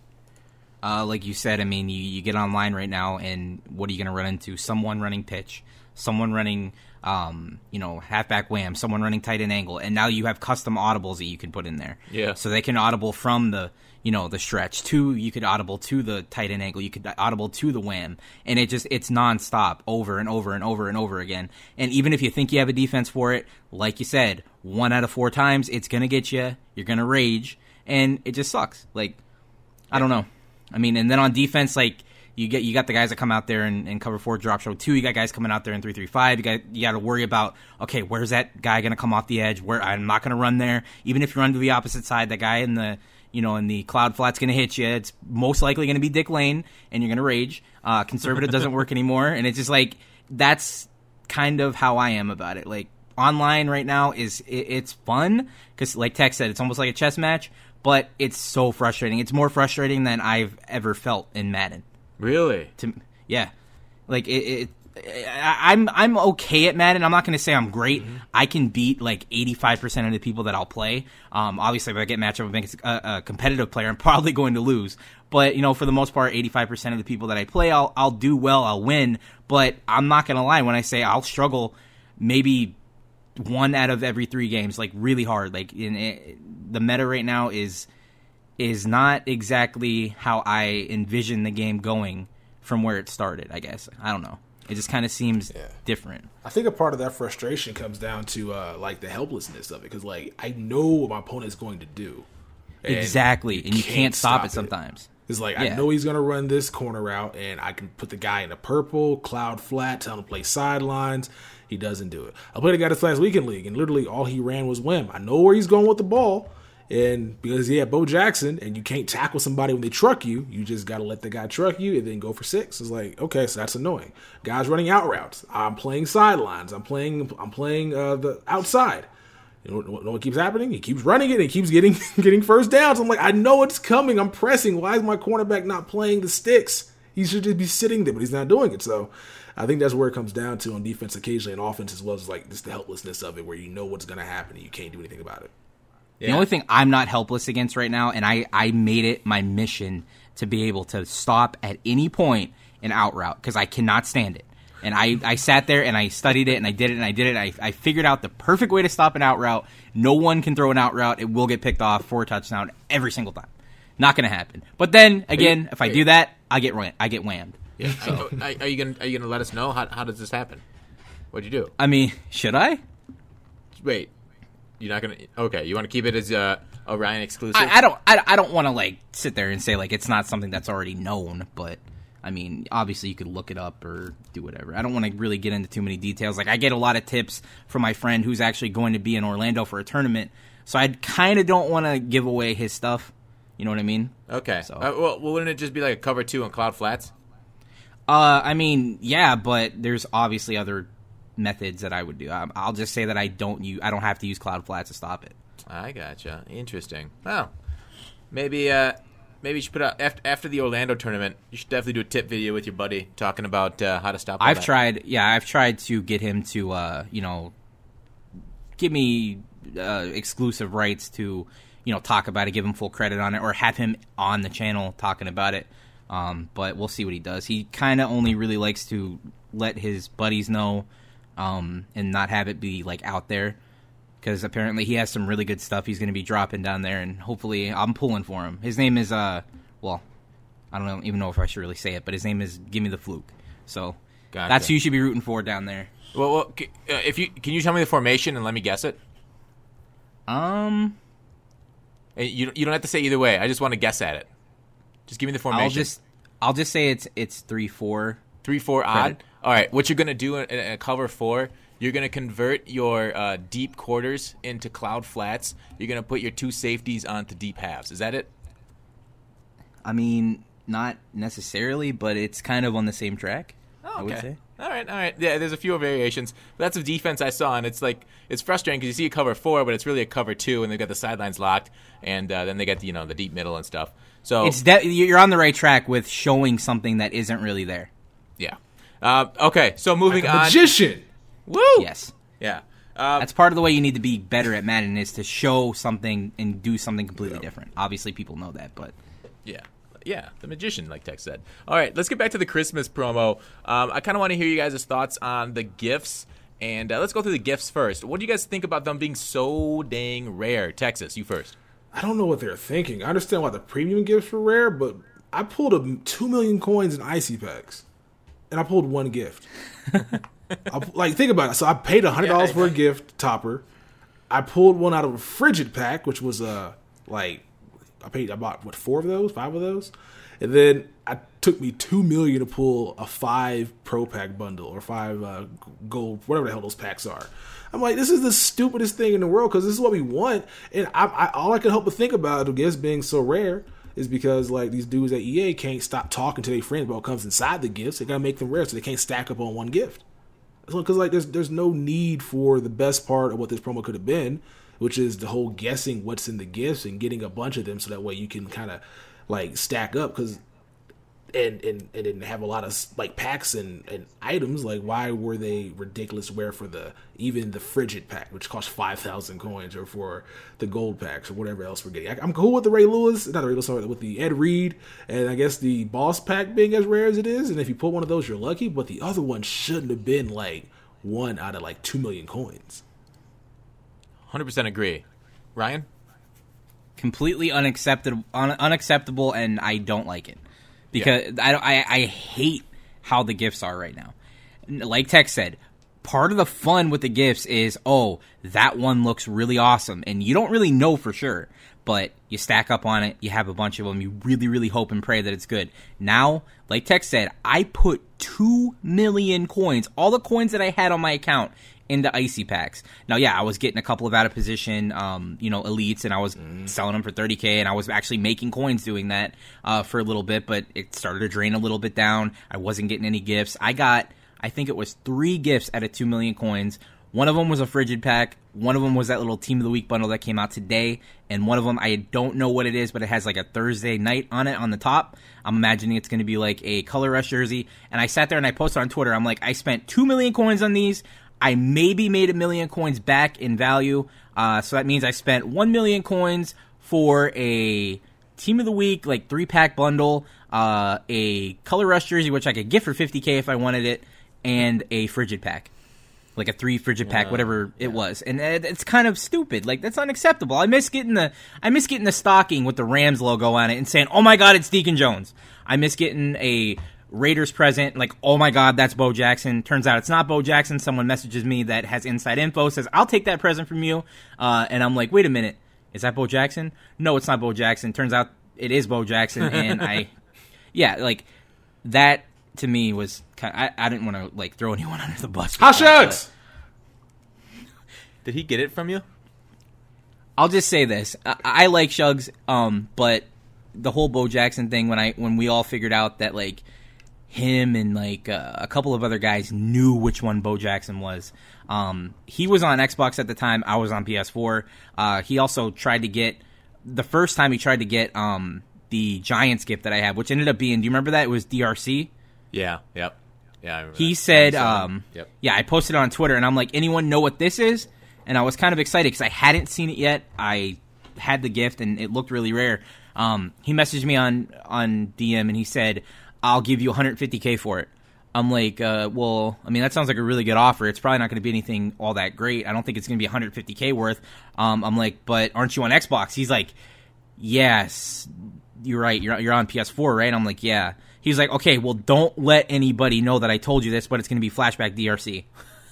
Uh, like you said, I mean, you, you get online right now, and what are you going to run into? Someone running pitch, someone running, um, you know, halfback wham, someone running tight end angle, and now you have custom audibles that you can put in there. Yeah. So they can audible from the, you know, the stretch to, you could audible to the tight end angle, you could audible to the wham, and it just, it's nonstop over and over and over and over again. And even if you think you have a defense for it, like you said, one out of four times, it's going to get you, you're going to rage, and it just sucks. Like, I don't know. I mean, and then on defense, like, You get you got the guys that come out there and, and cover four, drop show two. You got guys coming out there in three three five. You got you got to worry about, okay, where's that guy going to come off the edge? Where I'm not going to run there. Even if you run to the opposite side, that guy in the you know in the cloud flat's going to hit you. It's most likely going to be Dick Lane, and you're going to rage. Uh, conservative doesn't work anymore, and it's just like that's kind of how I am about it. Like online right now is it, it's fun because, like Tech said, it's almost like a chess match, but it's so frustrating. It's more frustrating than I've ever felt in Madden. Really? To, yeah, like it, it, I, I'm I'm okay at Madden. I'm not going to say I'm great. Mm-hmm. I can beat like eighty-five percent of the people that I'll play. Um, obviously, if I get matched up against a, a competitive player, I'm probably going to lose. But you know, for the most part, eighty-five percent of the people that I play, I'll I'll do well. I'll win. But I'm not going to lie when I say I'll struggle. Maybe one out of every three games, like really hard. Like in it, the meta right now is. is not exactly how I envision the game going from where it started, I guess. I don't know. It just kind of seems yeah. different. I think a part of that frustration comes down to, uh, like, the helplessness of it. Because, like, I know what my opponent's going to do. And exactly. And you can't, can't stop, stop it sometimes. It's like, yeah. I know he's going to run this corner route, and I can put the guy in the purple, cloud flat, tell him to play sidelines. He doesn't do it. I played a guy this last weekend league, and literally all he ran was whim. I know where he's going with the ball. And because he had Bo Jackson, and you can't tackle somebody when they truck you, you just got to let the guy truck you and then go for six. It's like, okay, so that's annoying. Guys running out routes. I'm playing sidelines. I'm playing. I'm playing uh, the outside. You know, know what keeps happening? He keeps running it and he keeps getting getting first downs. I'm like, I know it's coming. I'm pressing. Why is my cornerback not playing the sticks? He should just be sitting there, but he's not doing it. So I think that's where it comes down to on defense occasionally, and offense as well as like just the helplessness of it, where you know what's going to happen and you can't do anything about it. Yeah. The only thing I'm not helpless against right now, and I, I made it my mission to be able to stop at any point an out route because I cannot stand it. And I, I sat there and I studied it and I did it and I did it. I, I figured out the perfect way to stop an out route. No one can throw an out route. It will get picked off for a touchdown every single time. Not going to happen. But then, again, you, if I do that, I get I get whammed. Yeah. So. Are, are you going are you gonna let us know? How, how does this happen? What'd you do? I mean, should I? Wait. You're not gonna okay. You want to keep it as a Orion exclusive? I, I don't. I, I don't want to like sit there and say like it's not something that's already known. But I mean, obviously you could look it up or do whatever. I don't want to really get into too many details. Like I get a lot of tips from my friend who's actually going to be in Orlando for a tournament, so I kind of don't want to give away his stuff. You know what I mean? Okay. So, uh, well, wouldn't it just be like a cover two on Cloud Flats? Uh, I mean, yeah, but there's obviously other methods that I would do. I'll just say that I don't use, I don't have to use Cloud Flat to stop it. I gotcha. Interesting. Well, maybe uh, maybe you should put out after, after the Orlando tournament. You should definitely do a tip video with your buddy talking about uh, how to stop. All I've that. tried. Yeah, I've tried to get him to, uh, you know, give me uh, exclusive rights to, you know, talk about it, give him full credit on it, or have him on the channel talking about it. Um, but we'll see what he does. He kind of only really likes to let his buddies know. Um, and not have it be like out there, because apparently he has some really good stuff he's going to be dropping down there, and hopefully I'm pulling for him. His name is uh, well, I don't know, even know if I should really say it, but his name is Gimme the Fluke. So gotcha. That's who you should be rooting for down there. Well, well, if you can you tell me the formation and let me guess it? Um, you you don't have to say either way. I just want to guess at it. Just give me the formation. I'll just I'll just say it's it's three four. Three four odd. All right, what you're gonna do in, in a cover four, you're gonna convert your uh, deep quarters into cloud flats. You're gonna put your two safeties onto deep halves. Is that it? I mean, not necessarily, but it's kind of on the same track. Oh, okay. I would say. All right, all right. Yeah, there's a few variations. But that's a defense I saw, and it's like it's frustrating because you see a cover four, but it's really a cover two, and they've got the sidelines locked, and uh, then they got the, you know the deep middle and stuff. So it's de- you're on the right track with showing something that isn't really there. Yeah. Uh, okay, so moving like a on. Magician. Woo! Yes. Yeah. Uh, That's part of the way you need to be better at Madden is to show something and do something completely yeah. different. Obviously, people know that, but yeah, yeah, the magician, like Tech said. All right, let's get back to the Christmas promo. Um, I kind of want to hear you guys' thoughts on the gifts, and uh, let's go through the gifts first. What do you guys think about them being so dang rare? Texas, you first. I don't know what they're thinking. I understand why the premium gifts were rare, but I pulled a two million coins in icy packs. And I pulled one gift. I, like, think about it. So I paid one hundred dollars yeah, for a gift topper. I pulled one out of a frigid pack, which was uh, like I paid. I bought what four of those, five of those, and then it took me two million to pull a five pro pack bundle or five uh, gold, whatever the hell those packs are. I'm like, this is the stupidest thing in the world because this is what we want, and I, I all I can help but think about, I guess, being so rare is because like these dudes at E A can't stop talking to their friends about what comes inside the gifts. They gotta make them rare so they can't stack up on one gift. Because like there's there's no need for the best part of what this promo could have been, which is the whole guessing what's in the gifts and getting a bunch of them so that way you can kind of like stack up. Because and and and then have a lot of like packs and, and items. Like why were they ridiculous rare for the even the frigid pack, which costs five thousand coins, or for the gold packs or whatever else we're getting? I, I'm cool with the Ray Lewis, not the Ray Lewis, sorry, with the Ed Reed, and I guess the boss pack being as rare as it is. And if you pull one of those, you're lucky. But the other one shouldn't have been like one out of like two million coins. one hundred percent agree. Ryan? Completely unacceptable, un- unacceptable, and I don't like it. Because yeah. I, I I hate how the gifts are right now. Like Tech said, part of the fun with the gifts is, oh, that one looks really awesome. And you don't really know for sure. But you stack up on it, you have a bunch of them, you really, really hope and pray that it's good. Now, like Tech said, I put two million coins, all the coins that I had on my account, into icy packs. Now, yeah, I was getting a couple of out of position, um, you know, elites, and I was mm. selling them for thirty K, and I was actually making coins doing that uh, for a little bit, but it started to drain a little bit down. I wasn't getting any gifts. I got, I think it was three gifts out of two million coins. One of them was a frigid pack. One of them was that little Team of the Week bundle that came out today. And one of them, I don't know what it is, but it has like a Thursday night on it on the top. I'm imagining it's going to be like a Color Rush jersey. And I sat there and I posted on Twitter. I'm like, I spent two million coins on these. I maybe made a million coins back in value. Uh, so that means I spent one million coins for a Team of the Week, like three-pack bundle, uh, a Color Rush jersey, which I could get for fifty K if I wanted it, and a frigid pack. Like a three frigid pack, uh, whatever it yeah. was. And it's kind of stupid. Like, that's unacceptable. I miss getting the I miss getting the stocking with the Rams logo on it and saying, oh my god, it's Deacon Jones. I miss getting a Raiders present, like, oh my god, that's Bo Jackson. Turns out it's not Bo Jackson. Someone messages me that has inside info, says, I'll take that present from you. Uh, and I'm like, wait a minute, is that Bo Jackson? No, it's not Bo Jackson. Turns out it is Bo Jackson. And I, yeah, like, that to me was kind of, I, I didn't want to, like, throw anyone under the bus. Hot Shugs! Did he get it from you? I'll just say this. I, I like Shugs, um, but the whole Bo Jackson thing, when I when we all figured out that, like, him and like uh, a couple of other guys knew which one Bo Jackson was. Um, he was on Xbox at the time. I was on P S four. Uh, he also tried to get the first time he tried to get um, the Giants gift that I have, which ended up being. Do you remember that? It was D R C. Yeah. Yep. Yeah. I remember he that. said, um, yep. "Yeah, I posted it on Twitter, and I'm like, anyone know what this is?" And I was kind of excited because I hadn't seen it yet. I had the gift, and it looked really rare. Um, he messaged me on on D M, and he said, I'll give you one hundred fifty K for it. I'm like, uh, well, I mean, that sounds like a really good offer. It's probably not going to be anything all that great. I don't think it's going to be one hundred fifty K worth. Um, I'm like, but aren't you on Xbox? He's like, yes, you're right. You're, you're on P S four, right? I'm like, yeah. He's like, okay, well, don't let anybody know that I told you this, but it's going to be Flashback D R C.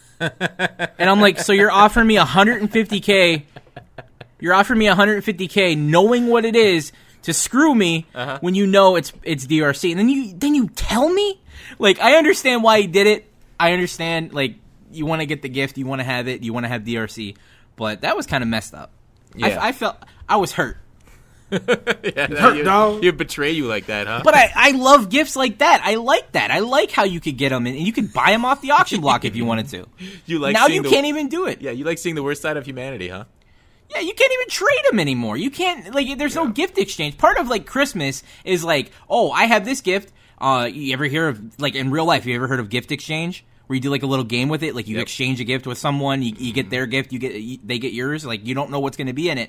And I'm like, so you're offering me one hundred fifty K. You're offering me one hundred fifty K knowing what it is to screw me uh-huh. when you know it's it's D R C. And then you then you tell me? Like, I understand why he did it. I understand, like, you want to get the gift, you want to have it, you want to have D R C. But that was kind of messed up. Yeah. I, I felt, I was hurt. yeah, hurt, you, dog. You betray you like that, huh? But I, I love gifts like that. I like that. I like how you could get them, and you could buy them off the auction block if you wanted to. You like now you the, can't even do it. Yeah, you like seeing the worst side of humanity, huh? Yeah, you can't even trade them anymore. You can't, like, there's yeah. no gift exchange. Part of, like, Christmas is like, oh, I have this gift. Uh, you ever hear of, like, in real life, you ever heard of gift exchange? Where you do, like, a little game with it? Like, you yep. exchange a gift with someone, you, you get their gift, you get you, they get yours. Like, you don't know what's going to be in it.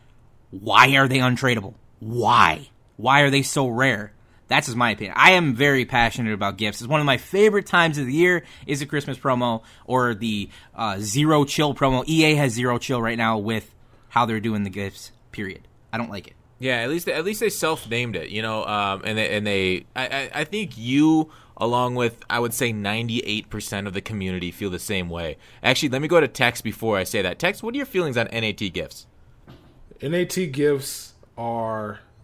Why are they untradeable? Why? Why are they so rare? That's just my opinion. I am very passionate about gifts. It's one of my favorite times of the year is a Christmas promo or the uh, Zero Chill promo. E A has Zero Chill right now with how they're doing the gifts, period. I don't like it. Yeah, at least at least they self-named it, you know, um, and they, and they I, I, I think you, along with, I would say ninety-eight percent of the community feel the same way. Actually, let me go to Tex before I say that. Tex, what are your feelings on N A T gifts? N A T gifts are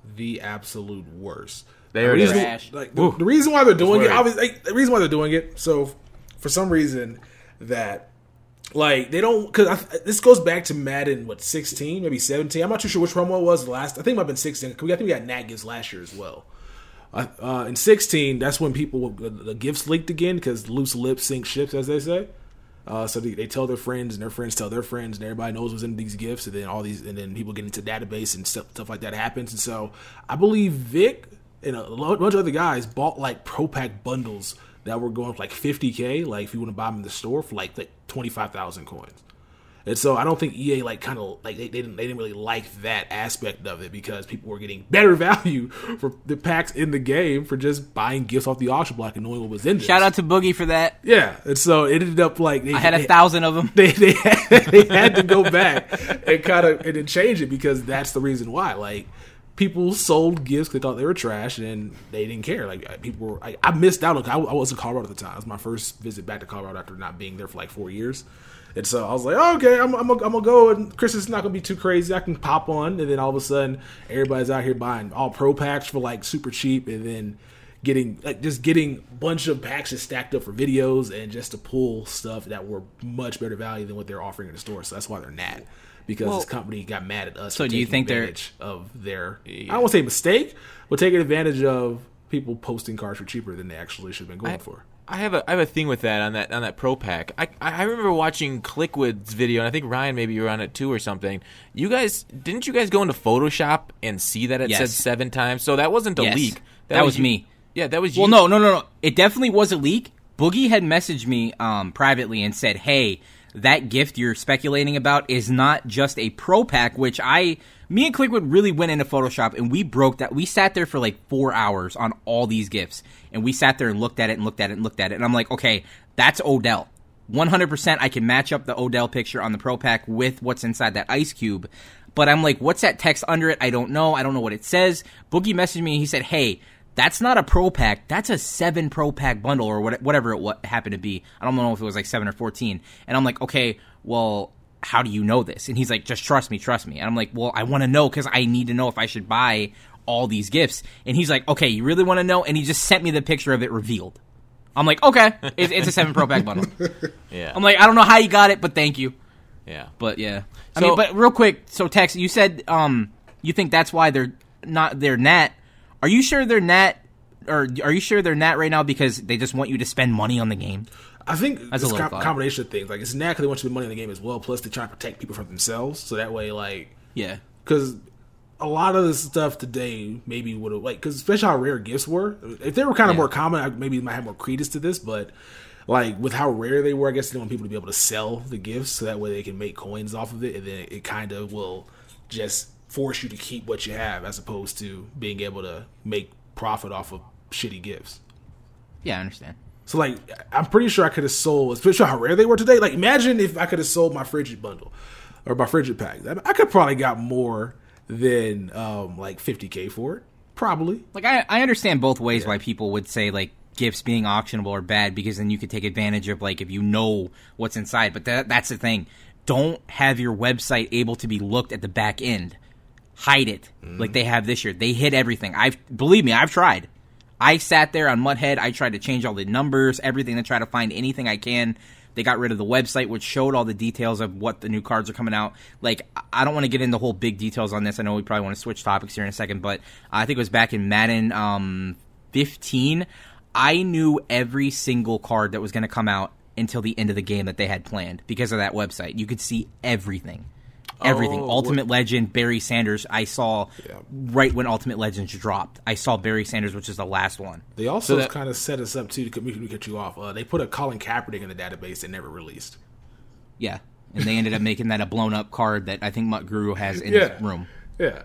the absolute worst. There the it reason, is. Trash. Like, the, the reason why they're doing it, worried. obviously, like, the reason why they're doing it. So, for some reason, that like they don't because this goes back to Madden what sixteen, maybe seventeen. I'm not too sure which promo it was last. I think it might have been sixteen. I think we got Nat Gifts last year as well. Uh, uh, in sixteen, that's when people the, the gifts leaked again because loose lips sink ships, as they say. Uh, so they, they tell their friends, and their friends tell their friends, and everybody knows what's in these gifts, and then all these, and then people get into database and stuff, stuff like that happens. And so I believe Vic and a bunch of other guys bought like Pro Pack bundles that were going for like fifty K, like if you want to buy them in the store for like, like twenty-five thousand coins. And so I don't think E A like kind of like they, they didn't they didn't really like that aspect of it because people were getting better value for the packs in the game for just buying gifts off the auction block and knowing what was in there. Shout out to Boogie for that. Yeah, and so it ended up like they, I had a they, thousand of them. They they had, they had to go back and kind of and then change it because that's the reason why. Like people sold gifts because they thought they were trash and they didn't care. Like people were, I, I missed out on. I, I was in Colorado at the time. It was my first visit back to Colorado after not being there for like four years. And so I was like, oh, okay, I'm, I'm, I'm going to go, and Christmas is not going to be too crazy. I can pop on, and then all of a sudden, everybody's out here buying all pro packs for, like, super cheap, and then getting, like, just getting a bunch of packs just stacked up for videos and just to pull stuff that were much better value than what they're offering in the store. So that's why they're mad, because Well, this company got mad at us so for do you taking think they're- advantage of their, I don't want to say mistake, but taking advantage of people posting cards for cheaper than they actually should have been going I, for. I have a I have a thing with that on that on that Pro Pack. I I remember watching Clickwood's video, and I think Ryan maybe you were on it too or something. You guys didn't you guys go into Photoshop and see that it Yes. said seven times? So that wasn't a Yes. leak. That was you- me. Yeah, that was you. Well, no, no, no, no. It definitely was a leak. Boogie had messaged me um, privately and said, hey, that gift you're speculating about is not just a Pro Pack, which I, me and Clickwood really went into Photoshop and we broke that. We sat there for like four hours on all these gifts. And we sat there and looked at it and looked at it and looked at it. And I'm like, okay, that's Odell. one hundred percent I can match up the Odell picture on the Pro Pack with what's inside that ice cube. But I'm like, what's that text under it? I don't know. I don't know what it says. Boogie messaged me and he said, hey, that's not a Pro Pack. That's a seven Pro Pack bundle or what, whatever it wa- happened to be. I don't know if it was like seven or fourteen. And I'm like, okay, well, how do you know this? And he's like, just trust me, trust me. And I'm like, well, I want to know because I need to know if I should buy all these gifts. And he's like, okay, you really want to know? And he just sent me the picture of it revealed. I'm like, okay, it's, it's a seven Pro Pack bundle. Yeah. I'm like, I don't know how you got it, but thank you. Yeah. But yeah, I So- mean, but real quick, so Tex, you said um, you think that's why they're not they're Nat. Are you sure they're Nat, or are you sure they're Nat right now because they just want you to spend money on the game? I think That's a it's a little com- thought. combination of things. Like it's naturally they want you to spend money in the game as well. Plus, they're trying to protect people from themselves, so that way, like, Yeah, because a lot of the stuff today maybe would have like because especially how rare gifts were. If they were kind of Yeah. more common, I maybe might have more credence to this. But like with how rare they were, I guess they want people to be able to sell the gifts so that way they can make coins off of it, and then it kind of will just force you to keep what you have as opposed to being able to make profit off of shitty gifts. yeah, I understand. So, like, I'm pretty sure I could have sold, especially how rare they were today. Like, imagine if I could have sold my Frigid bundle or my Frigid pack. I could probably got more than, um, like, fifty K for it. Probably. Like I, I understand both ways why people would say like gifts being auctionable are bad because then you could take advantage of like if you know what's inside. But that that's the thing. Don't have your website able to be looked at the back end. Hide it mm. like they have this year. They hid everything. I've believe me, I've tried. I sat there on Mudhead. I tried to change all the numbers, everything to try to find anything I can. They got rid of the website, which showed all the details of what the new cards are coming out. Like, I don't want to get into whole big details on this. I know we probably want to switch topics here in a second, but I think it was back in Madden um, fifteen. I knew every single card that was going to come out until the end of the game that they had planned because of that website. You could see everything. Everything. Oh, Ultimate Legend, Barry Sanders, I saw Yeah. right when Ultimate Legends dropped. I saw Barry Sanders, which is the last one. They also So that- kind of set us up, too, to we can get you off. Uh, they put a Colin Kaepernick in the database they never released. Yeah. And they ended up making that a blown-up card that I think Mutt Guru has in Yeah. his room. Yeah.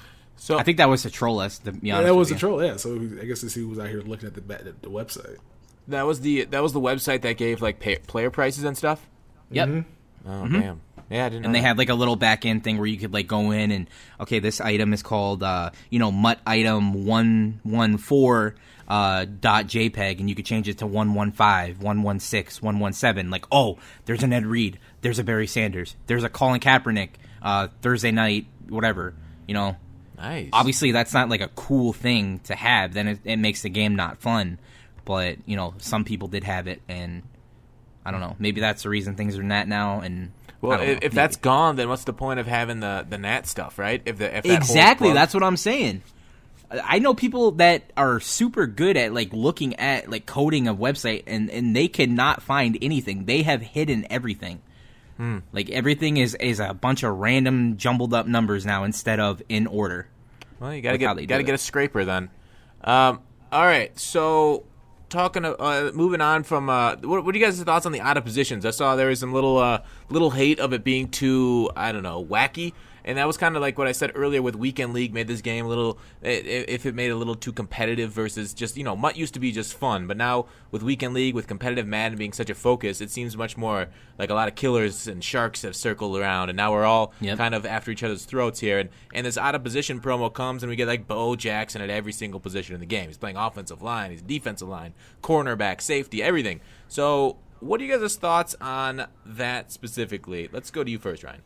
So I think that was to troll us, to be Yeah, honest that was with a you. troll, yeah. So I guess this he was out here looking at the, ba- the, the website. that was the that was the website that gave like pay, player prices and stuff. Yep. Oh damn. Yeah, I didn't. And know they that. had like a little back end thing where you could like go in and okay, this item is called uh, you know Mutt item one one four uh, dot JPEG, and you could change it to one one five, one one six, one one seven. Like, oh, there's an Ed Reed, there's a Barry Sanders, there's a Colin Kaepernick, uh, Thursday night, whatever. You know, Nice. Obviously, that's not like a cool thing to have. Then it, it makes the game not fun. But, you know, some people did have it, and I don't know. Maybe that's the reason things are N A T now, and... Well, if, know, if that's gone, then what's the point of having the, the N A T stuff, right? If the if that Exactly, that's what I'm saying. I know people that are super good at, like, looking at, like, coding a website, and, and they cannot find anything. They have hidden everything. Hmm. Like, everything is, is a bunch of random, jumbled-up numbers now instead of in order. Well, you gotta Like how get they gotta do get it. a scraper then. Um, all right, so talking, uh, moving on from uh, what, what are you guys' thoughts on the out of positions? I saw there was some little uh, little hate of it being too, I don't know, wacky. And that was kind of like what I said earlier with Weekend League made this game a little, if it made it a little too competitive versus just, you know, M U T used to be just fun. But now with Weekend League, with competitive Madden being such a focus, it seems much more like a lot of killers and sharks have circled around. And now we're all Yep. kind of after each other's throats here. And, and this out of position promo comes and we get like Bo Jackson at every single position in the game. He's playing offensive line, he's defensive line, cornerback, safety, everything. So what are you guys' thoughts on that specifically? Let's go to you first, Ryan.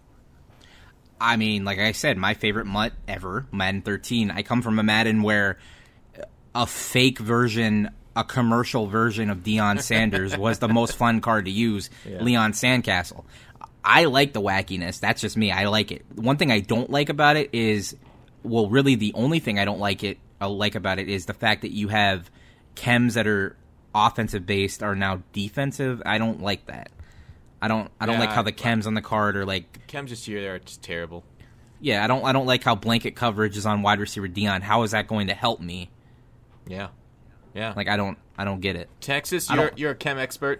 I mean, like I said, my favorite M U T ever, Madden thirteen. I come from a Madden where a fake version, a commercial version of Deion Sanders was the most fun card to use, Yeah. Leon Sandcastle. I like the wackiness. That's just me. I like it. One thing I don't like about it is, well, really the only thing I don't like it I like about it is the fact that you have chems that are offensive based are now defensive. I don't like that. I don't. I don't Yeah, like how the I- chems on the card are like. Chems just here, they're just terrible. Yeah, I don't. I don't like how blanket coverage is on wide receiver Dion. How is that going to help me? Yeah, yeah. Like I don't. I don't get it. Texas, I you're don't- you're a chem expert.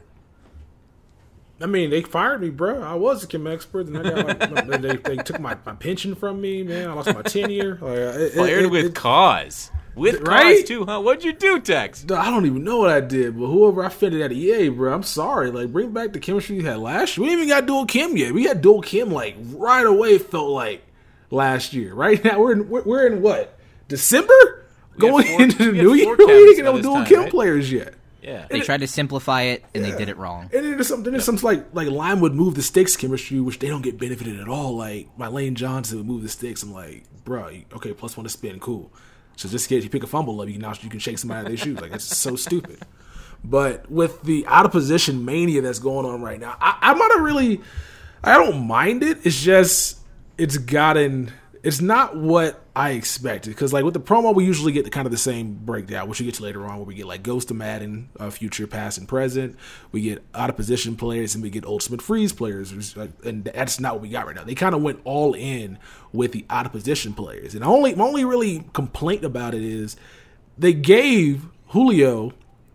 I mean, they fired me, bro. I was a chem expert, and I got like, they, they took my, my pension from me, man. I lost my tenure. Like, it, Fired it, it, with it, cause. With Right? cause too, huh? What'd you do, Tex? I don't even know what I did, but whoever I offended at E A, bro, I'm sorry. Like, bring back the chemistry you had last year. We didn't even got dual chem yet. We had dual chem like right away. It felt like last year. Right now, we're in we're, we're in what December We had going four- into the we had new four year. We chems didn't get by no this dual time, chem right? players yet. Yeah. They tried to simplify it and Yeah. they did it wrong. And then there's some, then there's some like like Lime would move the sticks chemistry, which they don't get benefited at all. Like my Lane Johnson would move the sticks. I'm like, bro, you- okay, plus one to spin, cool. So just in case you pick a fumble up, you can now you can shake somebody out of their shoes. Like it's so stupid. But with the out of position mania that's going on right now, I, I'm not a really, I don't mind it. It's just it's gotten. It's not what I expected because, like, with the promo, we usually get the, kind of the same breakdown, which we get to later on, where we get like Ghost of Madden, uh, future, past, and present. We get out of position players, and we get Ultimate Freeze players, and that's not what we got right now. They kind of went all in with the out of position players, and only my only really complaint about it is they gave Julio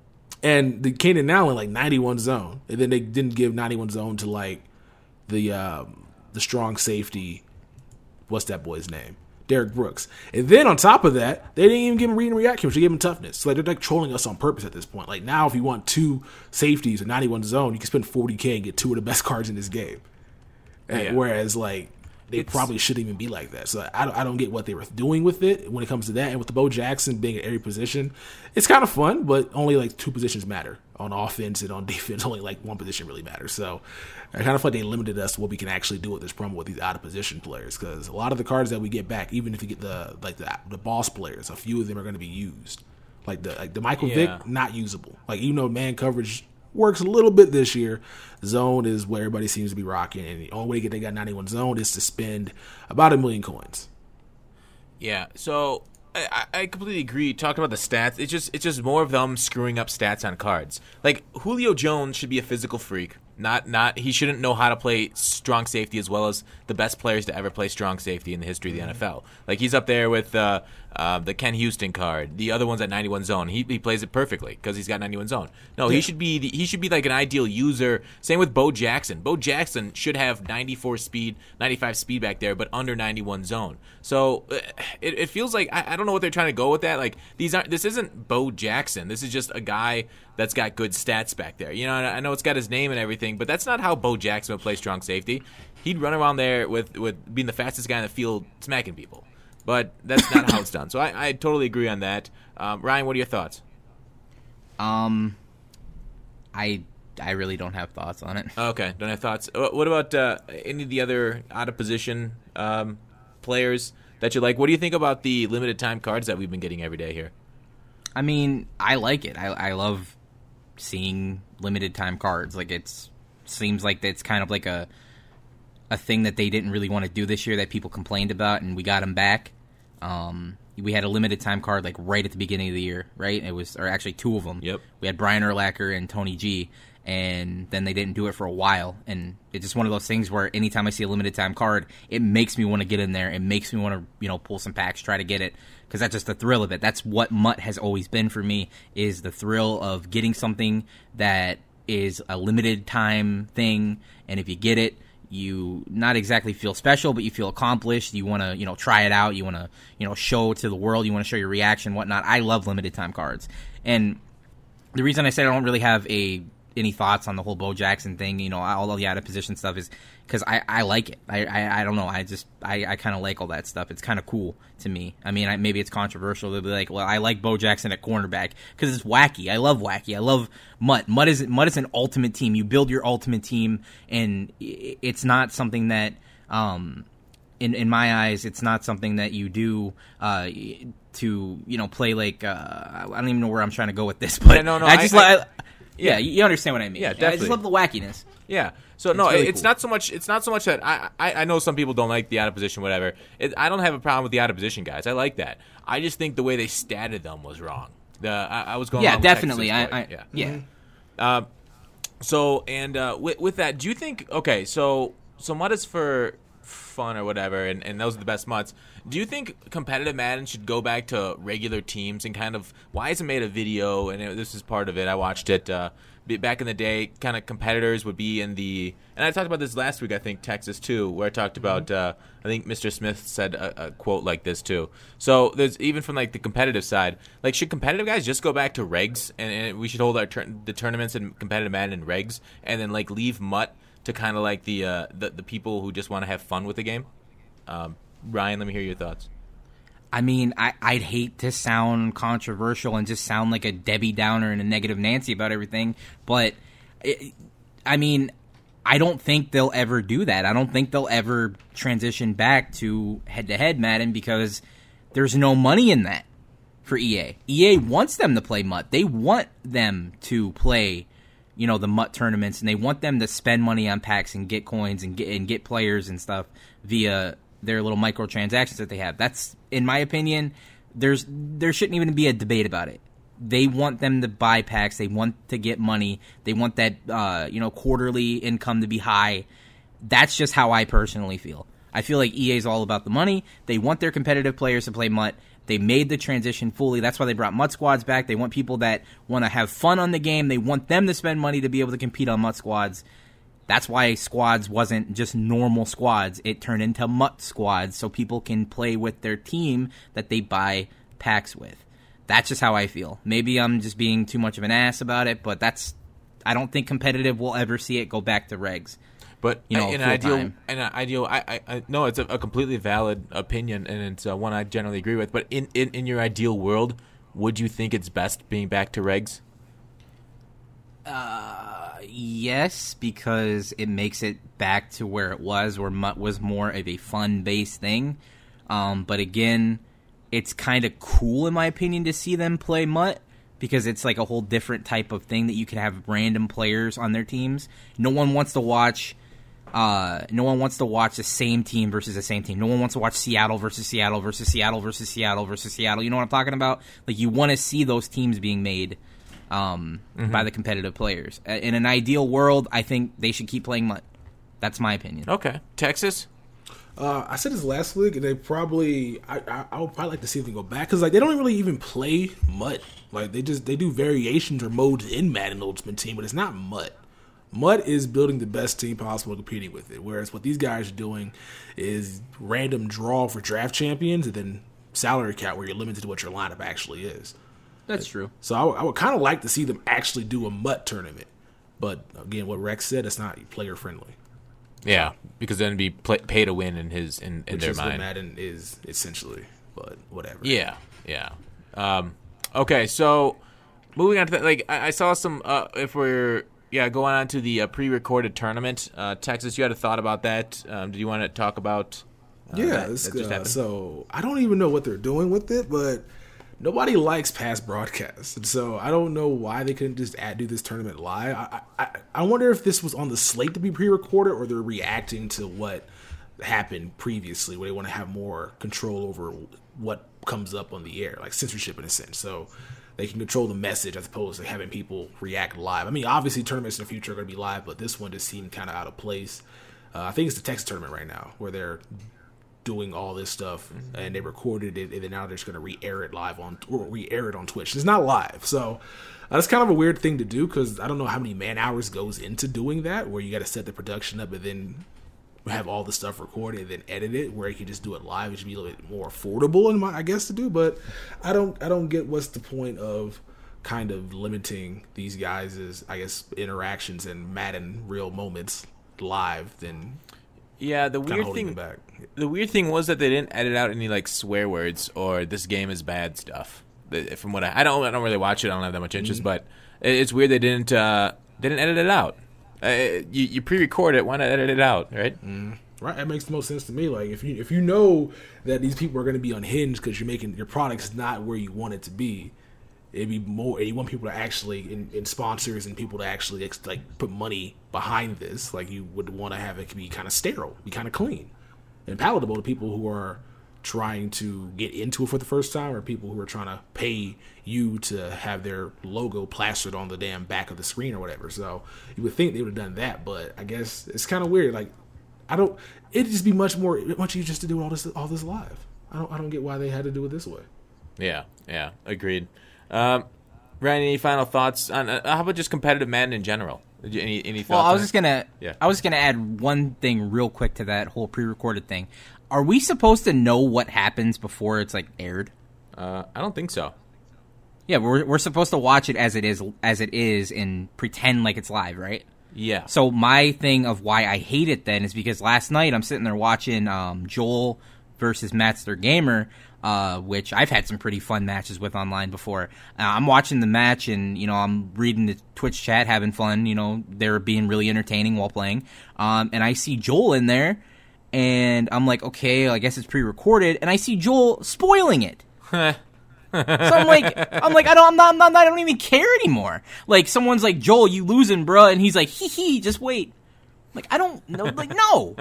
and the Keenan Allen like ninety-one zone, and then they didn't give ninety-one zone to like the um, the strong safety. What's that boy's name? Derek Brooks. And then on top of that, they didn't even give him read and react chemistry. They gave him toughness. So like, they're like trolling us on purpose at this point. Like now, if you want two safeties or ninety-one zone, you can spend forty K and get two of the best cards in this game. And Yeah. Whereas like they It's- probably shouldn't even be like that. So I don't, I don't get what they were doing with it when it comes to that. And with the Bo Jackson being at every position, it's kind of fun, but only like two positions matter. On offense and on defense, only like one position really matters. So I kind of feel like they limited us to what we can actually do with this promo with these out of position players. Because a lot of the cards that we get back, even if you get the like the the boss players, a few of them are going to be used. Like the like the Michael Yeah. Vick, not usable. Like even though man coverage works a little bit this year, zone is where everybody seems to be rocking, and the only way to get they got ninety-one zone is to spend about a million coins. Yeah, so I, I completely agree. You talked about the stats. It's just it's just more of them screwing up stats on cards. Like Julio Jones should be a physical freak. Not not he shouldn't know how to play strong safety as well as the best players to ever play strong safety in the history of the N F L. Like he's up there with uh, uh, the Ken Houston card. The other one's at ninety-one zone. He he plays it perfectly because he's got ninety-one zone. No, he should be the, he should be like an ideal user. Same with Bo Jackson. Bo Jackson should have ninety-four speed, ninety-five speed back there, but under ninety-one zone. So uh, it, it feels like I, I don't know what they're trying to go with that. Like these aren't this isn't Bo Jackson. This is just a guy that's got good stats back there. You know, and I know it's got his name and everything, but that's not how Bo Jackson would play strong safety. He'd run around there with, with being the fastest guy in the field, smacking people. But that's not how it's done. So I, I totally agree on that. Um, Ryan, what are your thoughts? Um, I I really don't have thoughts on it. Okay, don't have thoughts. Uh, What about uh, any of the other out of position um, players that you like. What do you think about the limited time cards that we've been getting every day here? I mean, I like it. I, I love seeing limited time cards. Like, it's seems like it's kind of like a a thing that they didn't really want to do this year that people complained about, and we got them back. Um, we had a limited time card like right at the beginning of the year, right? It was, or actually two of them. Yep. We had Brian Urlacher and Tony G, and then they didn't do it for a while. And it's just one of those things where anytime I see a limited time card, it makes me want to get in there. It makes me want to, you know, pull some packs, try to get it, because that's just the thrill of it. That's what M U T has always been for me, is the thrill of getting something that is a limited time thing, and if you get it, you not exactly feel special, but you feel accomplished. You want to, you know, try it out. You want to, you know, show to the world. You want to show your reaction, whatnot. I love limited time cards, and the reason I said I don't really have a any thoughts on the whole Bo Jackson thing, you know, all of the out of position stuff, is because I, I like it. I, I I don't know. I just I, I kind of like all that stuff. It's kind of cool to me. I mean, I, maybe it's controversial. They'll be like, well, I like Bo Jackson at cornerback because it's wacky. I love wacky. I love M U T. M U T is M U T is an ultimate team. You build your ultimate team, and it's not something that, um, in in my eyes, it's not something that you do, uh. to, you know, play like, uh, I don't even know where I'm trying to go with this, but yeah, no, no, I just I, like. Yeah, you understand what I mean. Yeah, definitely. I just love the wackiness. Yeah. So no, it's really it's cool. not so much. It's not so much that I, I. I know some people don't like the out of position, whatever. It, I don't have a problem with the out of position guys. I like that. I just think the way they statted them was wrong. The I, I was going. Yeah, along with definitely. I, Texas, I, yeah. Yeah. Mm-hmm. Uh, so and uh, with with that, do you think? Okay, so so M U T is for fun or whatever, and, and those are the best M U Ts. Do you think competitive Madden should go back to regular teams and kind of, why isn't made a video, and it, this is part of it, I watched it uh, back in the day, kind of competitors would be in the, and I talked about this last week, I think, Texas too, where I talked about, uh, I think Mister Smith said a, a quote like this too. So there's, even from like the competitive side, like should competitive guys just go back to regs, and, and we should hold our tur- the tournaments in competitive Madden in regs, and then like leave M U T to kind of like the, uh, the the people who just want to have fun with the game? Um, Ryan, let me hear your thoughts. I mean, I, I'd hate to sound controversial and just sound like a Debbie Downer and a negative Nancy about everything, but it, I mean, I don't think they'll ever do that. I don't think they'll ever transition back to head-to-head Madden because there's no money in that for E A. E A wants them to play M U T. They want them to play, you know, the M U T tournaments, and they want them to spend money on packs and get coins and get and get players and stuff via their little microtransactions that they have. That's, in my opinion, there's there shouldn't even be a debate about it. They want them to buy packs. They want to get money. They want that uh, you know, quarterly income to be high. That's just how I personally feel. I feel like E A is all about the money. They want their competitive players to play M U T. They made the transition fully. That's why they brought M U T squads back. They want people that want to have fun on the game. They want them to spend money to be able to compete on M U T squads. That's why squads wasn't just normal squads. It turned into M U T squads so people can play with their team that they buy packs with. That's just how I feel. Maybe I'm just being too much of an ass about it, but that's, I don't think competitive will ever see it go back to regs. But you know, in an ideal, in an ideal, I, I, I no, it's a, a completely valid opinion, and it's uh, one I generally agree with. But in, in, in your ideal world, would you think it's best being back to regs? Uh, yes, because it makes it back to where it was, where M U T was more of a fun-based thing. Um, but again, it's kind of cool, in my opinion, to see them play M U T, because it's like a whole different type of thing that you can have random players on their teams. No one wants to watch... Uh, no one wants to watch the same team versus the same team. No one wants to watch Seattle versus Seattle versus Seattle versus Seattle versus Seattle. You know what I'm talking about? Like, you want to see those teams being made um, mm-hmm. by the competitive players. In an ideal world, I think they should keep playing M U T. That's my opinion. Okay. Texas? Uh, I said this last week, and they probably, I, I, I would probably like to see them go back, because like they don't really even play M U T. Like, they just, they do variations or modes in Madden Ultimate Team, but it's not M U T. M U T is building the best team possible and competing with it, whereas what these guys are doing is random draw for draft champions and then salary cap where you're limited to what your lineup actually is. That's true. So I, w- I would kind of like to see them actually do a M U T tournament. But again, what Rex said, it's not player friendly. Yeah, because then it'd be play, pay to win in his in, in Which their is mind. what Madden is essentially, but whatever. Yeah, yeah. Um, okay, so moving on to that, like I, I saw some. Uh, if we're yeah going on to the uh, pre-recorded tournament, uh, Texas, you had a thought about that? Um, did you want to talk about Uh, yeah, that, it's, that just uh, happened. so I don't even know what they're doing with it, but nobody likes past broadcasts, and so I don't know why they couldn't just add, do this tournament live. I, I I wonder if this was on the slate to be pre-recorded, or they're reacting to what happened previously, where they want to have more control over what comes up on the air, like censorship in a sense. So they can control the message as opposed to having people react live. I mean, obviously tournaments in the future are going to be live, but this one just seemed kind of out of place. Uh, I think it's the Texas tournament right now where they're doing all this stuff, and they recorded it, and then now they're just going to re-air it live on, or re-air it on Twitch. It's not live, so uh, that's kind of a weird thing to do, because I don't know how many man hours goes into doing that, where you got to set the production up and then have all the stuff recorded and then edit it, where you can just do it live. It should be a little bit more affordable, in my, I guess, to do. But I don't, I don't get what's the point of kind of limiting these guys' I guess interactions and Madden real moments live than Yeah, the kinda weird holding thing. them back. The weird thing was that they didn't edit out any like swear words or "this game is bad" stuff. The- From what I, I don't, I don't really watch it. I don't have that much interest, Mm-hmm. but it- it's weird they didn't, uh, they didn't edit it out. Uh, you, you pre-record it, why not edit it out, right? Right, that makes the most sense to me. Like if you if you know that these people are going to be unhinged because you're making your product's not where you want it to be, it'd be more. You want people to actually, in, in sponsors and people to actually like put money behind this. Like you would want to have it be kind of sterile, be kind of clean, and palatable to people who are trying to get into it for the first time, or people who are trying to pay you to have their logo plastered on the damn back of the screen or whatever. So you would think they would have done that, but I guess it's kind of weird. Like I don't. It'd just be much more, much easier just to do all this, all this live. I don't, I don't get why they had to do it this way. Yeah, yeah, agreed. Um, Ryan, any final thoughts on uh, how about just competitive Madden in general? Did you, any any thoughts? Well, I was on just it? gonna, Yeah. I was gonna add one thing real quick to that whole pre-recorded thing. Are we supposed to know what happens before it's like aired? Uh, I don't think so. Yeah, we're we're supposed to watch it as it is, as it is, and pretend like it's live, right? Yeah. So my thing of why I hate it then is because last night I'm sitting there watching um, Joel versus Master Gamer, uh, which I've had some pretty fun matches with online before. Uh, I'm watching the match and, you know, I'm reading the Twitch chat, having fun. You know, they're being really entertaining while playing. Um, and I see Joel in there, and I'm like, okay, I guess it's pre-recorded. And I see Joel spoiling it. So I'm like, I'm like, I don't, I'm not, I'm not, I don't even care anymore. Like, someone's like, Joel, you losing, bruh, and he's like, hee hee, just wait. Like, I don't know, like, no,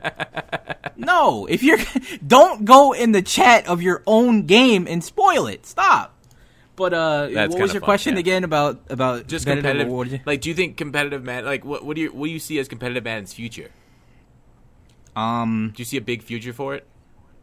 no. If you're, don't go in the chat of your own game and spoil it. Stop. But uh, That's what was kinda your fun, question yeah. again about about Just competitive? competitive. what did you- Like, do you think competitive Madden? Like, what what do you what do you see as competitive Madden's future? Um, Do you see a big future for it?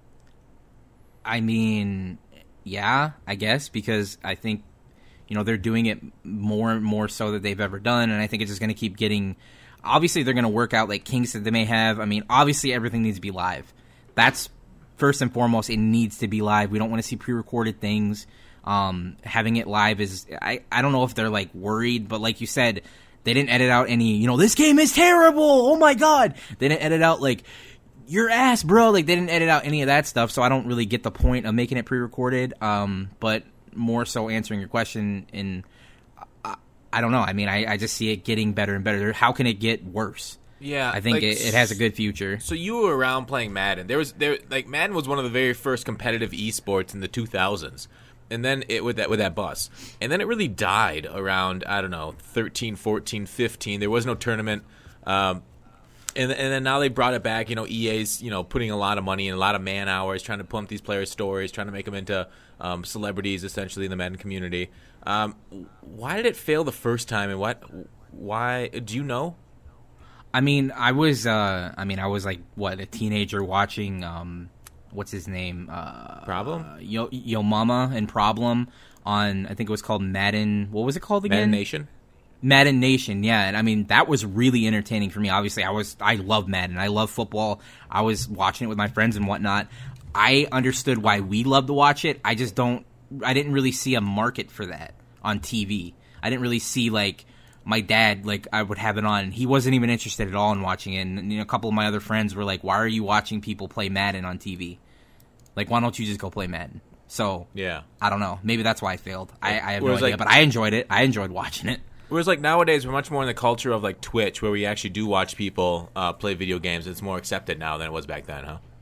I mean, yeah, I guess, because I think, you know, they're doing it more and more so that they've ever done, and I think it's just going to keep getting. Obviously, they're going to work out like kinks that they may have. I mean, obviously, everything needs to be live. That's first and foremost. It needs to be live. We don't want to see pre-recorded things. Um, having it live is, I, I don't know if they're like worried, but like you said, they didn't edit out any, you know, this game is terrible. Oh my God. They didn't edit out like, your ass, bro. Like, they didn't edit out any of that stuff, so I don't really get the point of making it pre-recorded. Um, but more so answering your question in, I, I don't know. I mean, I, I just see it getting better and better. How can it get worse? Yeah, I think like, it, it has a good future. So you were around playing Madden. There was there like Madden was one of the very first competitive esports in the two thousands. And then it with that with that bus. And then it really died around, I don't know, thirteen, fourteen, fifteen. There was no tournament. Um And, and then now they brought it back. You know, E A's, you know, putting a lot of money and a lot of man hours trying to pump these players' stories, trying to make them into um, celebrities, essentially, in the Madden community. Um, why did it fail the first time, and what? Why? Do you know? I mean, I was, uh, I mean, I was like, what, a teenager watching, um, what's his name? Uh, Problem? Uh, Yo, Yo Mama and Problem on, I think it was called Madden. What was it called again? Madden Nation? Madden Nation, yeah, and I mean that was really entertaining for me. Obviously, I was I love Madden, I love football. I was watching it with my friends and whatnot. I understood why we loved to watch it. I just don't. I didn't really see a market for that on T V. I didn't really see like my dad like I would have it on. He wasn't even interested at all in watching it. And you know, a couple of my other friends were like, "Why are you watching people play Madden on T V? Like, why don't you just go play Madden?" So Yeah. I don't know. Maybe that's why I failed. I, I have no Whereas, idea, like- but I enjoyed it. I enjoyed watching it. Whereas, like, nowadays, we're much more in the culture of, like, Twitch, where we actually do watch people uh, play video games. It's more accepted now than it was back then, huh?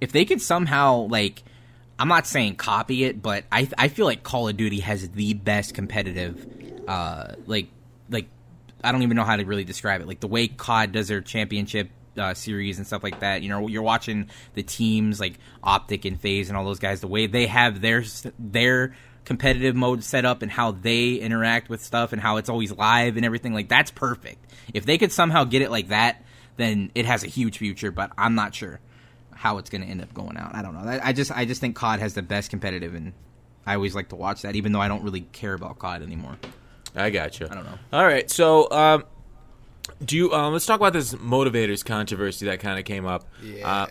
if they could somehow, like, I'm not saying copy it, but I I feel like Call of Duty has the best competitive, uh, like, like, I don't even know how to really describe it. Like, the way C O D does their championship uh, series and stuff like that, you know, you're watching the teams, like, Optic and FaZe and all those guys, the way they have their their competitive mode set up and how they interact with stuff and how it's always live and everything, like, that's perfect. If they could somehow get it like that, then it has a huge future, but I'm not sure how it's going to end up going out. I don't know. I, I just I just think C O D has the best competitive, and I always like to watch that, even though I don't really care about C O D anymore. I got you. I don't know. All right, so um, do you? Um, let's talk about this motivators controversy that kind of came up. Yeah. Uh,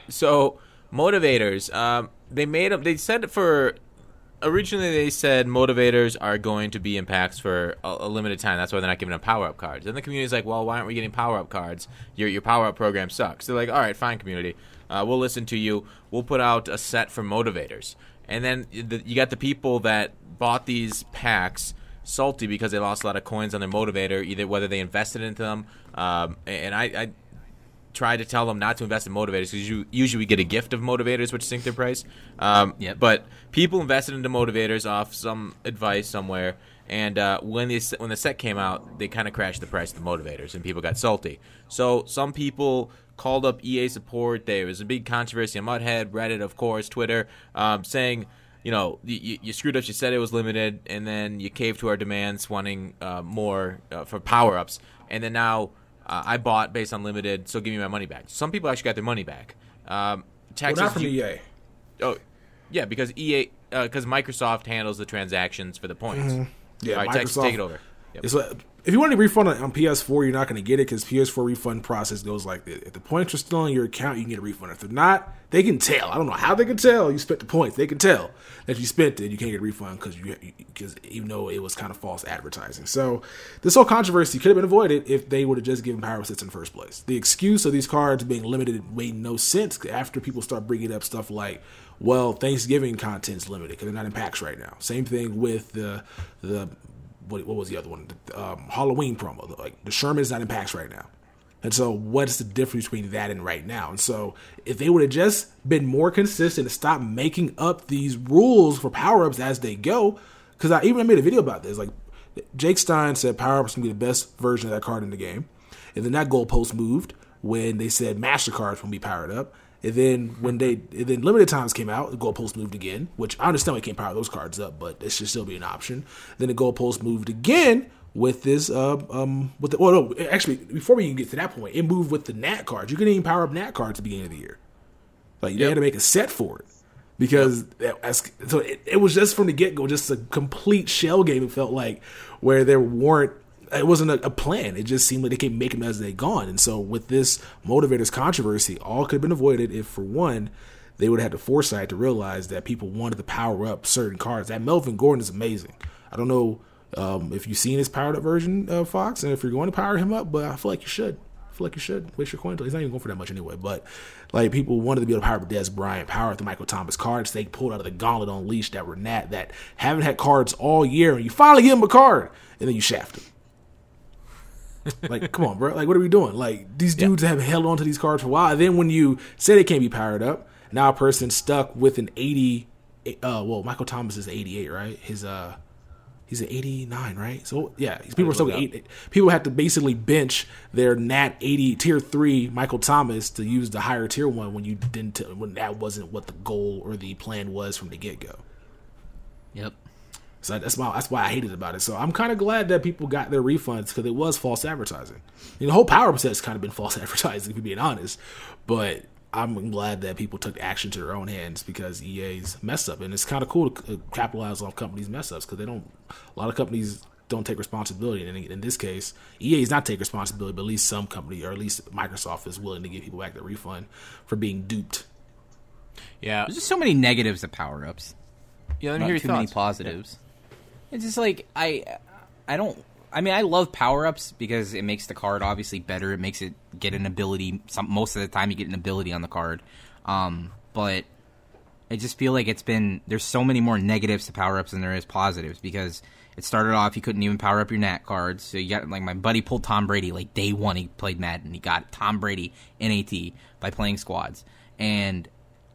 so motivators, um, they made up. They said for originally they said motivators are going to be in packs for a, a limited time. That's why they're not giving them power up cards. Then the community's like, well, why aren't we getting power up cards? Your your power up program sucks. They're like, all right, fine, community. Uh, we'll listen to you. We'll put out a set for motivators. And then the, you got the people that bought these packs salty because they lost a lot of coins on their motivator, either whether they invested into them. Um, and I, I tried to tell them not to invest in motivators because you usually we get a gift of motivators, which sink their price. Um, Yep. But people invested into motivators off some advice somewhere. And uh, when, they, when the set came out, they kind of crashed the price of the motivators, and people got salty. So some people called up E A support. There was a big controversy on Mudhead, Reddit, of course, Twitter, um, saying, you know, you, you screwed us. You said it was limited, and then you caved to our demands, wanting uh, more uh, for power-ups. And then now uh, I bought based on limited, so give me my money back. Some people actually got their money back. Um, Texas, well, not from you, E A. Oh, yeah, because E A, because uh, Microsoft handles the transactions for the points. Mm-hmm. Yeah, all right, Microsoft, Texas, take it over. Yep. It's like, if you want a refund on, on P S four, you're not going to get it because P S four refund process goes like this. If the points are still in your account, you can get a refund. If they're not, they can tell. I don't know how they can tell you spent the points. They can tell that you spent it. You can't get a refund because you because even though it was kind of false advertising. So this whole controversy could have been avoided if they would have just given power sets in the first place. The excuse of these cards being limited made no sense after people start bringing up stuff like, well, Thanksgiving content's limited because they're not in packs right now. Same thing with the the what, what was the other one? The, um, Halloween promo. Like the Sherman's not in packs right now. And so what's the difference between that and right now? And so if they would have just been more consistent and stopped making up these rules for power-ups as they go, because I even made a video about this. Like Jake Stein said power-ups can be the best version of that card in the game. And then that goalpost moved when they said Master cards will be powered up. And then when they and then limited times came out, the goalpost moved again, which I understand we can't power those cards up, but it should still be an option. Then the goalpost moved again with this, uh, um, with the, oh no, actually, before we even get to that point, it moved with the Nat cards. You couldn't even power up Nat cards at the beginning of the year. Like, they yep. had to make a set for it. Because, yep. as, so it, it was just from the get-go, just a complete shell game, it felt like, where there weren't, it wasn't a, a plan. It just seemed like they kept making them as they gone. And so with this motivators controversy, all could have been avoided if, for one, they would have had the foresight to realize that people wanted to power up certain cards. That Melvin Gordon is amazing. I don't know um, if you've seen his powered up version of Fox and if you're going to power him up, but I feel like you should. I feel like you should. Waste your coin. He's not even going for that much anyway. But like people wanted to be able to power up Dez Bryant, power up the Michael Thomas cards they pulled out of the gauntlet on Leash that were Nat that haven't had cards all year, and you finally give them a card, and then you shaft them. Like, come on, bro. Like, what are we doing? Like, these dudes yeah. have held on to these cards for a while. And then when you say they can't be powered up, now a person's stuck with an eighty. Uh, well, Michael Thomas is eighty-eight, right? His uh, he's an eighty-nine, right? So yeah, people are stuck with eight. People have to basically bench their Nat eighty tier three Michael Thomas to use the higher tier one when you didn't when that wasn't what the goal or the plan was from the get go. Yep. So that's why that's why I hated about it. So I'm kind of glad that people got their refunds because it was false advertising. You know, the whole power up set's kind of been false advertising, if you're being honest. But I'm glad that people took action to their own hands because E A's messed up, and it's kind of cool to capitalize on companies' mess ups because they don't. A lot of companies don't take responsibility, and in, in this case, E A's not take responsibility, but at least some company, or at least Microsoft, is willing to give people back their refund for being duped. Yeah, there's just so many negatives of power ups. Yeah, let me Not hear your too thoughts. many positives. Yeah. It's just like I, I don't. I mean, I love power ups because it makes the card obviously better. It makes it get an ability. Some most of the time, you get an ability on the card. Um, but I just feel like it's been there's so many more negatives to power ups than there is positives because it started off you couldn't even power up your Nat cards. So you got like my buddy pulled Tom Brady like day one. He played Madden. He got Tom Brady N A T by playing squads and.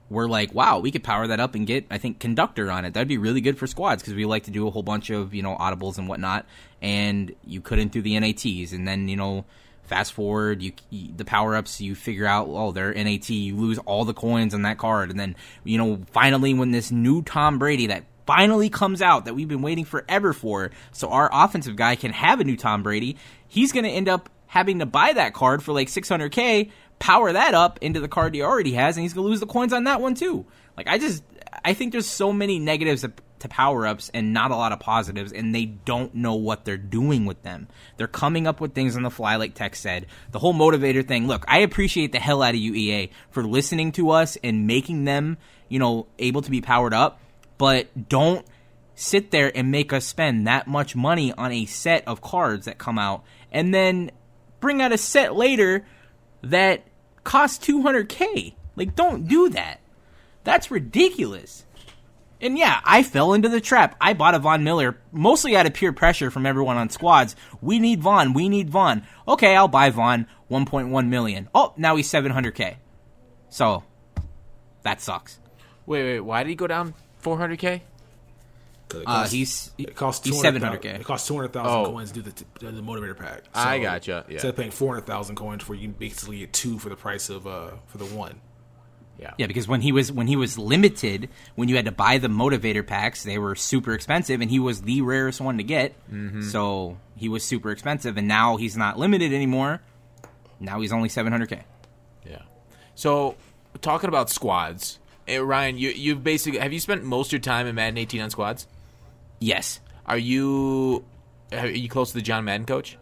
we're like, wow, we could power that up and get, I think, Conductor on it. That'd be really good for squads because we like to do a whole bunch of, you know, audibles and whatnot. And you couldn't do the N A Ts. And then, you know, fast forward, you, you the power-ups, you figure out, oh, they're N A T. You lose all the coins on that card. And then, you know, finally when this new Tom Brady that finally comes out that we've been waiting forever for, so our offensive guy can have a new Tom Brady, he's going to end up having to buy that card for like six hundred K, power that up into the card he already has, and he's going to lose the coins on that one too. Like, I just, I think there's so many negatives to, to power-ups and not a lot of positives, and they don't know what they're doing with them. They're coming up with things on the fly, like Tex said. The whole motivator thing, look, I appreciate the hell out of you, E A, for listening to us and making them, you know, able to be powered up, but don't sit there and make us spend that much money on a set of cards that come out, and then bring out a set later that costs two hundred K. Like, don't do that. That's ridiculous. And yeah, I fell into the trap. I bought a Von Miller mostly out of peer pressure from everyone on squads. We need Von. We need Von. Okay, I'll buy Von. one point one million. Oh, now he's seven hundred K. So, that sucks. Wait, wait, why did he go down four hundred K? It Uh, costs, he's it costs he's two seven hundred hundred K. It costs two hundred thousand Oh. coins to do the, to the motivator pack. I gotcha, yeah. Instead of paying four hundred thousand coins, where you can basically get two for the price of uh for the one. Yeah. Yeah, because when he was when he was limited, when you had to buy the motivator packs, they were super expensive, and he was the rarest one to get. Mm-hmm. So he was super expensive, and now he's not limited anymore. Now he's only seven hundred K. Yeah. So, talking about squads, eh, Ryan, you you've basically have you spent most of your time in Madden eighteen on squads? Yes. Are you are you close to the John Madden coach?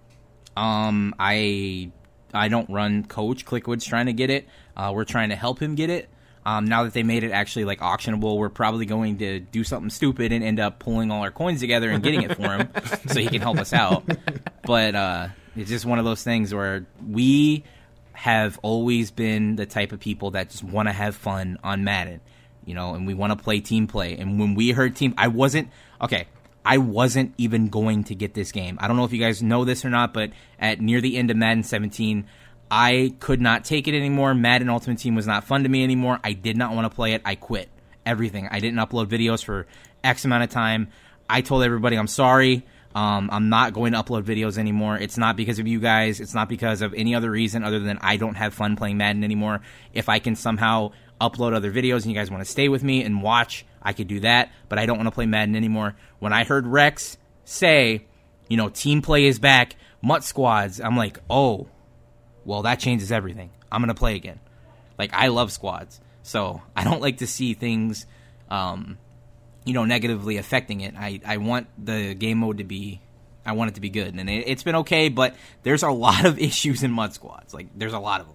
Um, I I don't run coach. Clickwood's trying to get it. Uh, we're trying to help him get it. Um, now that they made it actually like auctionable, we're probably going to do something stupid and end up pulling all our coins together and getting it for him so he can help us out. But uh, it's just one of those things where we have always been the type of people that just want to have fun on Madden, you know, and we want to play team play. And when we heard team, I wasn't okay. I wasn't even going to get this game. I don't know if you guys know this or not, but at near the end of Madden seventeen, I could not take it anymore. Madden Ultimate Team was not fun to me anymore. I did not want to play it. I quit everything. I didn't upload videos for X amount of time. I told everybody I'm sorry. Um, I'm not going to upload videos anymore. It's not because of you guys. It's not because of any other reason other than I don't have fun playing Madden anymore. If I can somehow upload other videos and you guys want to stay with me and watch, I could do that, but I don't want to play Madden anymore. When I heard Rex say, you know, team play is back, Mutt Squads, I'm like, oh, well, that changes everything. I'm going to play again. Like, I love squads, so I don't like to see things, um, you know, negatively affecting it. I, I want the game mode to be, I want it to be good, and it, it's been okay, but there's a lot of issues in Mutt Squads. Like, there's a lot of them.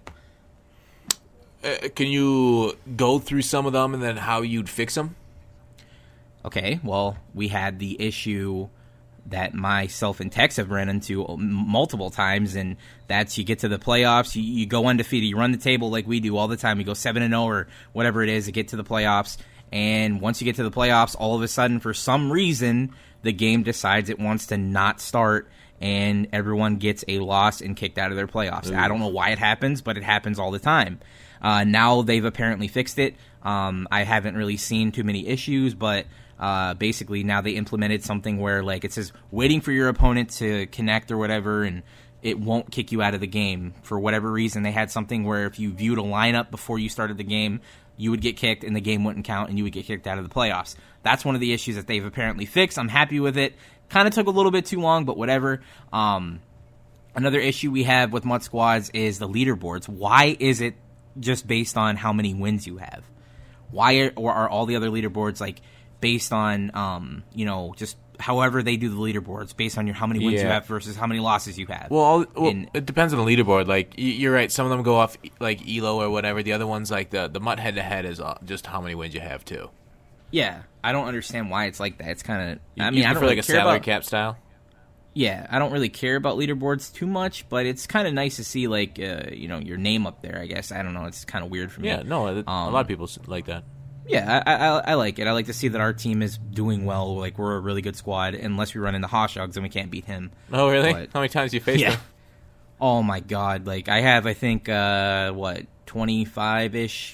Uh, can you go through some of them and then how you'd fix them? Okay, well, we had the issue that myself and Tex have ran into multiple times, and that's you get to the playoffs, you, you go undefeated, you run the table like we do all the time, we go seven and oh or whatever it is to get to the playoffs, and once you get to the playoffs, all of a sudden, for some reason, the game decides it wants to not start, and everyone gets a loss and kicked out of their playoffs. Ooh. I don't know why it happens, but it happens all the time. Uh, now they've apparently fixed it. Um, I haven't really seen too many issues, but Uh, basically, now they implemented something where, like, it says waiting for your opponent to connect or whatever, and it won't kick you out of the game. For whatever reason, they had something where if you viewed a lineup before you started the game, you would get kicked, and the game wouldn't count, and you would get kicked out of the playoffs. That's one of the issues that they've apparently fixed. I'm happy with it. Kind of took a little bit too long, but whatever. Um, another issue we have with Mutt Squads is the leaderboards. Why is it just based on how many wins you have? Why are, or are all the other leaderboards, like, based on, um, you know, just however they do the leaderboards, based on your how many wins yeah. you have versus how many losses you have. Well, all, well In, it depends on the leaderboard. Like, you're right, some of them go off, like, E L O or whatever. The other ones, like, the, the Mutt head-to-head is just how many wins you have, too. Yeah, I don't understand why it's like that. It's kind of, I You mean, I don't prefer, really like, a care salary about, cap style? Yeah, I don't really care about leaderboards too much, but it's kind of nice to see, like, uh, you know, your name up there, I guess. I don't know, it's kind of weird for me. Yeah, no, a um, lot of people like that. Yeah, I, I I like it. I like to see that our team is doing well. Like, we're a really good squad. Unless we run into Hoshogs and we can't beat him. Oh, really? But, how many times you faced yeah. him? Oh, my God. Like, I have, I think, uh, what, twenty-five-ish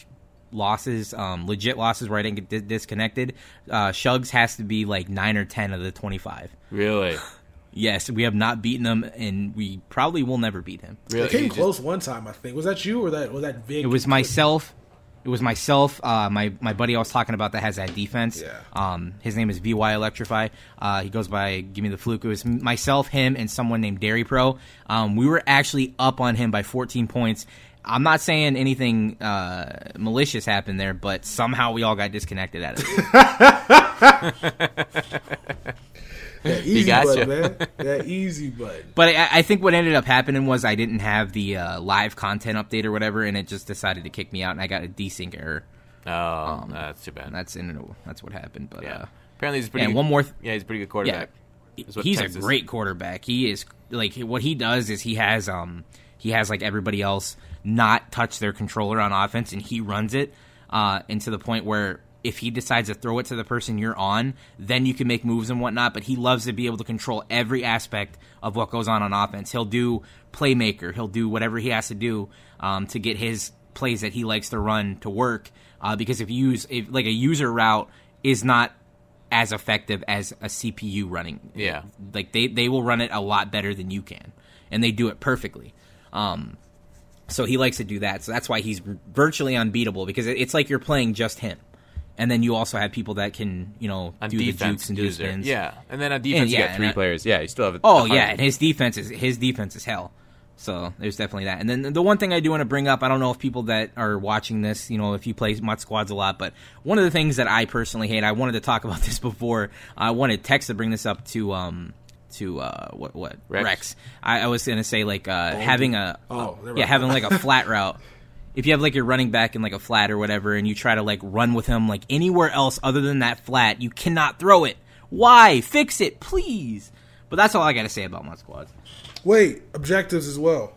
losses, um, legit losses where I didn't get di- disconnected, uh, Shugs has to be like nine or ten of the twenty-five. Really? Yes, we have not beaten him, and we probably will never beat him. Really? It came you close just... one time, I think. Was that you or that was that Vic? It was myself. It was myself, uh, my my buddy I was talking about that has that defense. Yeah. Um, his name is V Y Electrify. Uh, he goes by Give Me the Fluke. It was myself, him, and someone named Dairy Pro. Um, we were actually up on him by fourteen points. I'm not saying anything uh, malicious happened there, but somehow we all got disconnected at it. That easy button, man. That easy button. But I, I think what ended up happening was I didn't have the uh, live content update or whatever, and it just decided to kick me out, and I got a desync error. Oh, um, that's too bad. And that's in, that's what happened. But yeah. uh, apparently he's pretty. And good. one more. Th- yeah, he's a pretty good quarterback. Yeah, he's Texas. a great quarterback. He is like what he does is he has um he has like everybody else not touch their controller on offense, and he runs it uh, and to the point where if he decides to throw it to the person you're on, then you can make moves and whatnot, but he loves to be able to control every aspect of what goes on on offense. He'll do playmaker. He'll do whatever he has to do um, to get his plays that he likes to run to work uh, because if you use if, like a user route is not as effective as a C P U running. Yeah. Like they, they will run it a lot better than you can, and they do it perfectly. Um, so he likes to do that. So that's why he's virtually unbeatable because it's like you're playing just him. And then you also have people that can, you know, on do defense, the jukes and do spins. Yeah, and then on defense and, you yeah, got three I, players. Yeah, you still have. A, oh a yeah, and his defense is his defense is hell. So there's definitely that. And then the one thing I do want to bring up, I don't know if people that are watching this, you know, if you play Mutt Squads a lot, but one of the things that I personally hate, I wanted to talk about this before. I wanted Tex to bring this up to um to uh what what Rex. Rex. I, I was gonna say like uh having a oh, uh, yeah having like a flat route. If you have like your running back in like a flat or whatever, and you try to like run with him like anywhere else other than that flat, you cannot throw it. Why? Fix it, please. But that's all I got to say about Mutt Squads. Wait, objectives as well.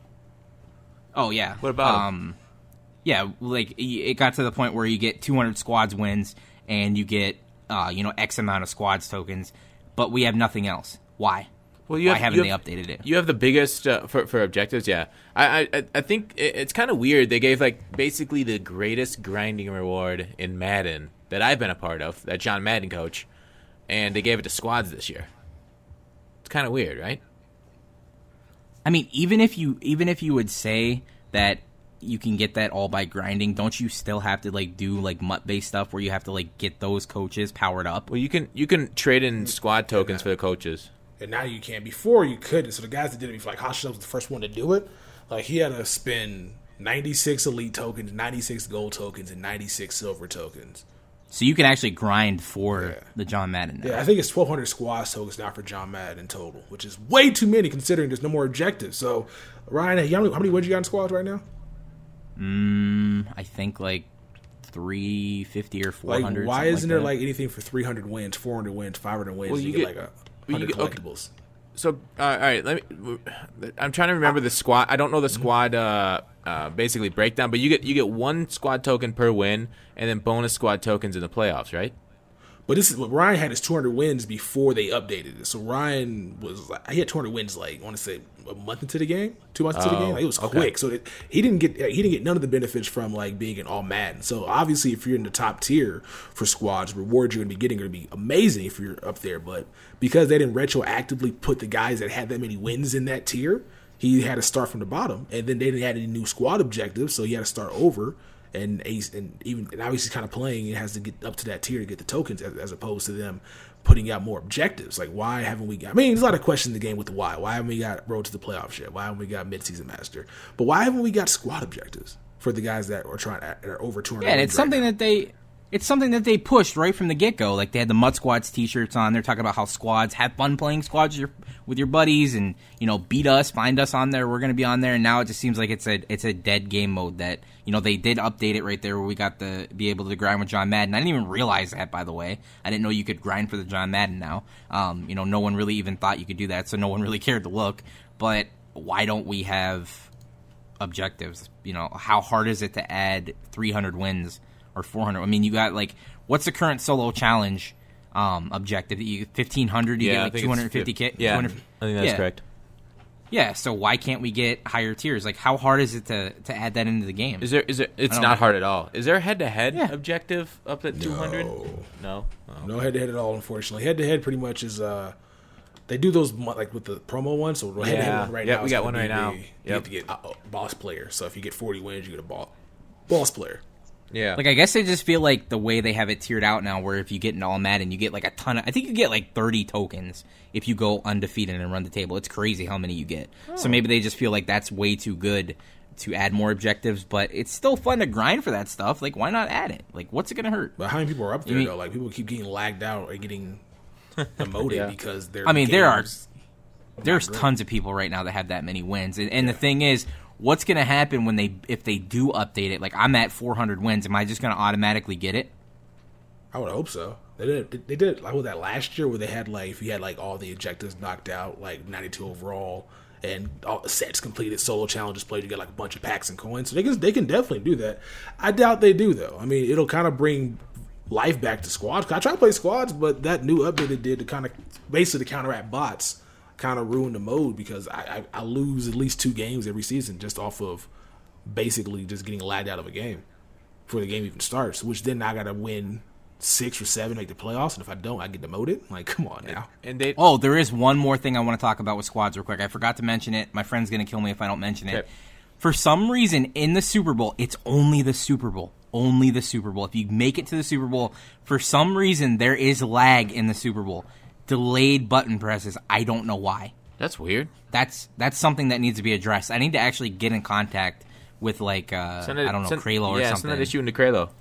Oh yeah. What about um? Yeah, like it got to the point where you get two hundred squads wins, and you get uh you know X amount of squads tokens, but we have nothing else. Why? Well, you Why have, haven't you they have, updated it? You have the biggest uh, for for objectives, yeah. I I, I think it, it's kind of weird. They gave like basically the greatest grinding reward in Madden that I've been a part of, that John Madden coach, and they gave it to squads this year. It's kind of weird, right? I mean, even if you even if you would say that you can get that all by grinding, don't you still have to like do like Mutt based stuff where you have to like get those coaches powered up? Well, you can you can trade in squad tokens for the coaches. And now you can't. Before you couldn't. So the guys that did it before, like Hashem was the first one to do it. Like he had to spend ninety-six elite tokens, ninety-six gold tokens, and ninety-six silver tokens. So you can actually grind for yeah. the John Madden now. Yeah, I think it's twelve hundred squads tokens now for John Madden in total, which is way too many considering there's no more objectives. So Ryan, how many, how many wins you got in squads right now? Mm, I think like three fifty or four hundred. Like, why isn't like there that. like anything for three hundred wins, four hundred wins, five hundred wins? Well, you, you get, get like a you hundred get, collectibles. Okay. So uh, all right, let me. I'm trying to remember the squad. I don't know the squad uh, uh, basically breakdown, but you get you get one squad token per win, and then bonus squad tokens in the playoffs, right? But this is what Ryan had his two hundred wins before they updated it. So Ryan was like, he had two hundred wins like I want to say a month into the game, two months into oh, the game. Like, it was okay. quick, so it, he didn't get he didn't get none of the benefits from like being in all Madden. So obviously, if you're in the top tier for squads, rewards you're going to be getting are going to be amazing if you're up there. But because they didn't retroactively put the guys that had that many wins in that tier, he had to start from the bottom, and then they didn't have any new squad objectives, so he had to start over. And Ace, and even and now he's kind of playing. It has to get up to that tier to get the tokens, as, as opposed to them putting out more objectives. Like, why haven't we got? I mean, there's a lot of questions in the game with the why. Why haven't we got Road to the Playoffs yet? Why haven't we got Midseason Master? But why haven't we got squad objectives for the guys that are trying that are over two hundred? Yeah, and it's right something now? that they. It's something that they pushed right from the get-go. Like, they had the Mutt Squads t-shirts on. They're talking about how squads, have fun playing squads with your, with your buddies and, you know, beat us, find us on there. We're going to be on there. And now it just seems like it's a it's a dead game mode that, you know, they did update it right there where we got to be able to grind with John Madden. I didn't even realize that, by the way. I didn't know you could grind for the John Madden now. Um, you know, no one really even thought you could do that, so no one really cared to look. But why don't we have objectives? You know, how hard is it to add three hundred wins or four hundred? I mean, you got, like, what's the current solo challenge um, objective? You fifteen hundred, you yeah, get like two hundred fifty k. Yeah, two hundred, I think that's yeah. correct. Yeah, so why can't we get higher tiers? Like, how hard is it to, to add that into the game? Is there? Is there? It's not know. hard at all. Is there a head-to-head Yeah. objective up at two hundred? No. No. Oh. No head to head at all, unfortunately. Head to head pretty much is uh they do those mo- like with the promo one. So head to head Yeah. one right Yep, now. we is got gonna one be right now. the- You Yep. have to get a a boss player. So if you get forty wins, you get a boss boss player. Yeah. Like, I guess I just feel like the way they have it tiered out now, where if you get an all Madden, you get like a ton of, I think you get like thirty tokens if you go undefeated and run the table. It's crazy how many you get. Oh. So maybe they just feel like that's way too good to add more objectives, but it's still fun to grind for that stuff. Like, why not add it? Like, what's it going to hurt? But how many people are up there mean- though? Like people keep getting lagged out or getting demoted Yeah. because they're. I mean, there are games- there's great. tons of people right now that have that many wins, and, and the thing is, what's going to happen when they if they do update it? Like, I'm at four hundred wins. Am I just going to automatically get it? I would hope so. They did. They did like with that last year where they had like if you had like all the objectives knocked out, like ninety-two overall, and all the sets completed, solo challenges played, you get like a bunch of packs and coins. So they can they can definitely do that. I doubt they do though. I mean, it'll kind of bring life back to squads. I try to play squads, but that new update they did to kind of basically to counteract bots kind of ruined the mode because I, I I lose at least two games every season just off of basically just getting lagged out of a game before the game even starts. Which then I got to win six or seven make the playoffs, and if I don't, I get demoted. Like, come on now. And they. Oh, there is one more thing I want to talk about with squads real quick. I forgot to mention it. My friend's going to kill me if I don't mention it. Okay. For some reason, in the Super Bowl, it's only the Super Bowl. Only the Super Bowl. If you make it to the Super Bowl, for some reason, there is lag in the Super Bowl. Delayed button presses. I don't know why. That's weird. That's that's something that needs to be addressed. I need to actually get in contact with, like, uh, Send it- I don't know, send- Kralo or yeah, something. send that issue into Kralo.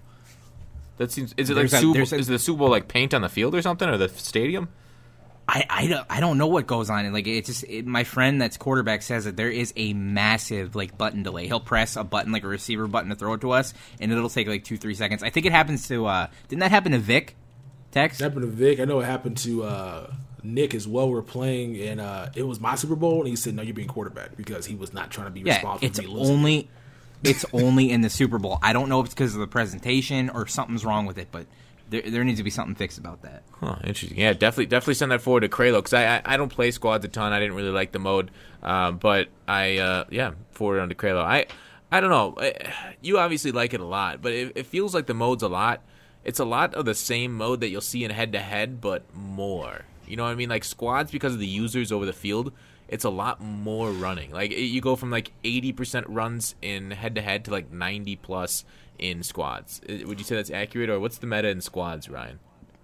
That seems. Is it like There's a- Super, there's a- is the Super Bowl like paint on the field or something, or the stadium? I, I, don't, I don't know what goes on. Like, it's just it, my friend that's quarterback says that there is a massive like button delay. He'll press a button like a receiver button to throw it to us, and it'll take like two three seconds. I think it happens to. Uh, didn't that happen to Vic? Tex? It happened to Vic. I know it happened to uh, Nick as well. We were playing, and uh, it was my Super Bowl, and he said, "No, you're being quarterback," because he was not trying to be Yeah, responsible it's for me losing. only it's only in the Super Bowl. I don't know if it's because of the presentation or something's wrong with it, but there there needs to be something fixed about that. Huh, interesting. Yeah, definitely, definitely send that forward to Kralo because I, I, I don't play squads a ton. I didn't really like the mode, um, but I, uh, yeah, forward it on to Kralo. I, I don't know. You obviously like it a lot, but it, it feels like the mode's a lot. It's a lot of the same mode that you'll see in head to head, but more. You know what I mean? Like squads, because of the users over the field, it's a lot more running. Like it, you go from like eighty percent runs in head to head to like ninety plus in squads. Would you say that's accurate, or what's the meta in squads, Ryan?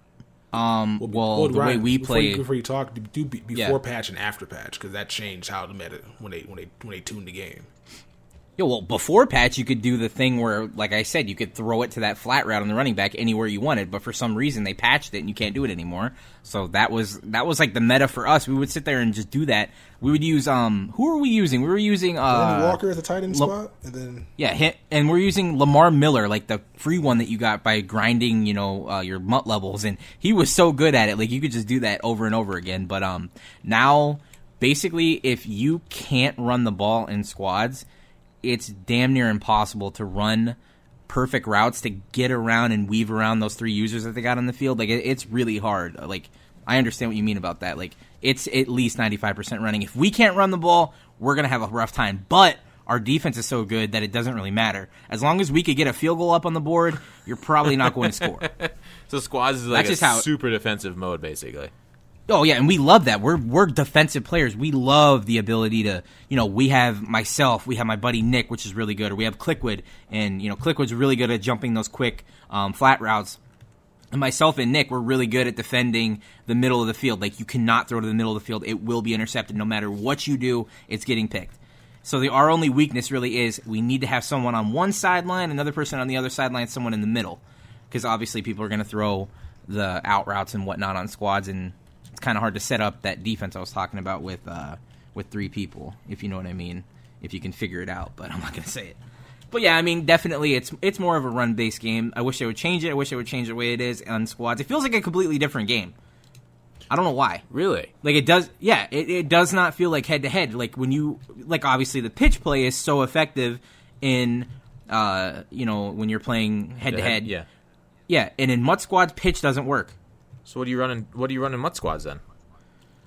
Um, well, Well, the Ryan, way we before play, you, before you talk, do, do be, before Yeah. patch and after patch because that changed how the meta when they when they when they tuned the game. yeah, well, before patch, you could do the thing where, like I said, you could throw it to that flat route on the running back anywhere you wanted. But for some reason, they patched it and you can't do it anymore. So that was that was like the meta for us. We would sit there and just do that. We would use um, who were we using? We were using uh, Randy Walker as a tight end Lo- spot, and then Yeah, hit, and we're using Lamar Miller, like the free one that you got by grinding, you know, uh, your mutt levels, and he was so good at it. Like you could just do that over and over again. But um, now, basically, if you can't run the ball in squads, it's damn near impossible to run perfect routes to get around and weave around those three users that they got on the field. Like it, it's really hard. Like I understand what you mean about that. Like it's at least ninety-five percent running. If we can't run the ball, we're gonna have a rough time. But our defense is so good that it doesn't really matter. As long as we could get a field goal up on the board, you're probably not going to score. So squads is like That's a just how- super defensive mode, basically. Oh yeah, and we love that. We're we're defensive players. We love the ability to, you know, we have myself, we have my buddy Nick, which is really good, or we have Clickwood, and you know, Clickwood's really good at jumping those quick um, flat routes. And myself and Nick, we're really good at defending the middle of the field. Like you cannot throw to the middle of the field; it will be intercepted no matter what you do. It's getting picked. So the our only weakness really is we need to have someone on one sideline, another person on the other sideline, someone in the middle, because obviously people are going to throw the out routes and whatnot on squads, and it's kind of hard to set up that defense I was talking about with uh, with three people, if you know what I mean, if you can figure it out. But I'm not going to say it. But yeah, I mean, definitely, it's it's more of a run-based game. I wish they would change it. I wish they would change the way it is on squads. It feels like a completely different game. I don't know why. Really? Like it does, yeah. It, it does not feel like head to head. Like when you, like obviously the pitch play is so effective in, uh, you know, when you're playing head to head. Yeah. Yeah, and in Mutt Squads, pitch doesn't work. So what do you run in? What do you run in Mutt squads then?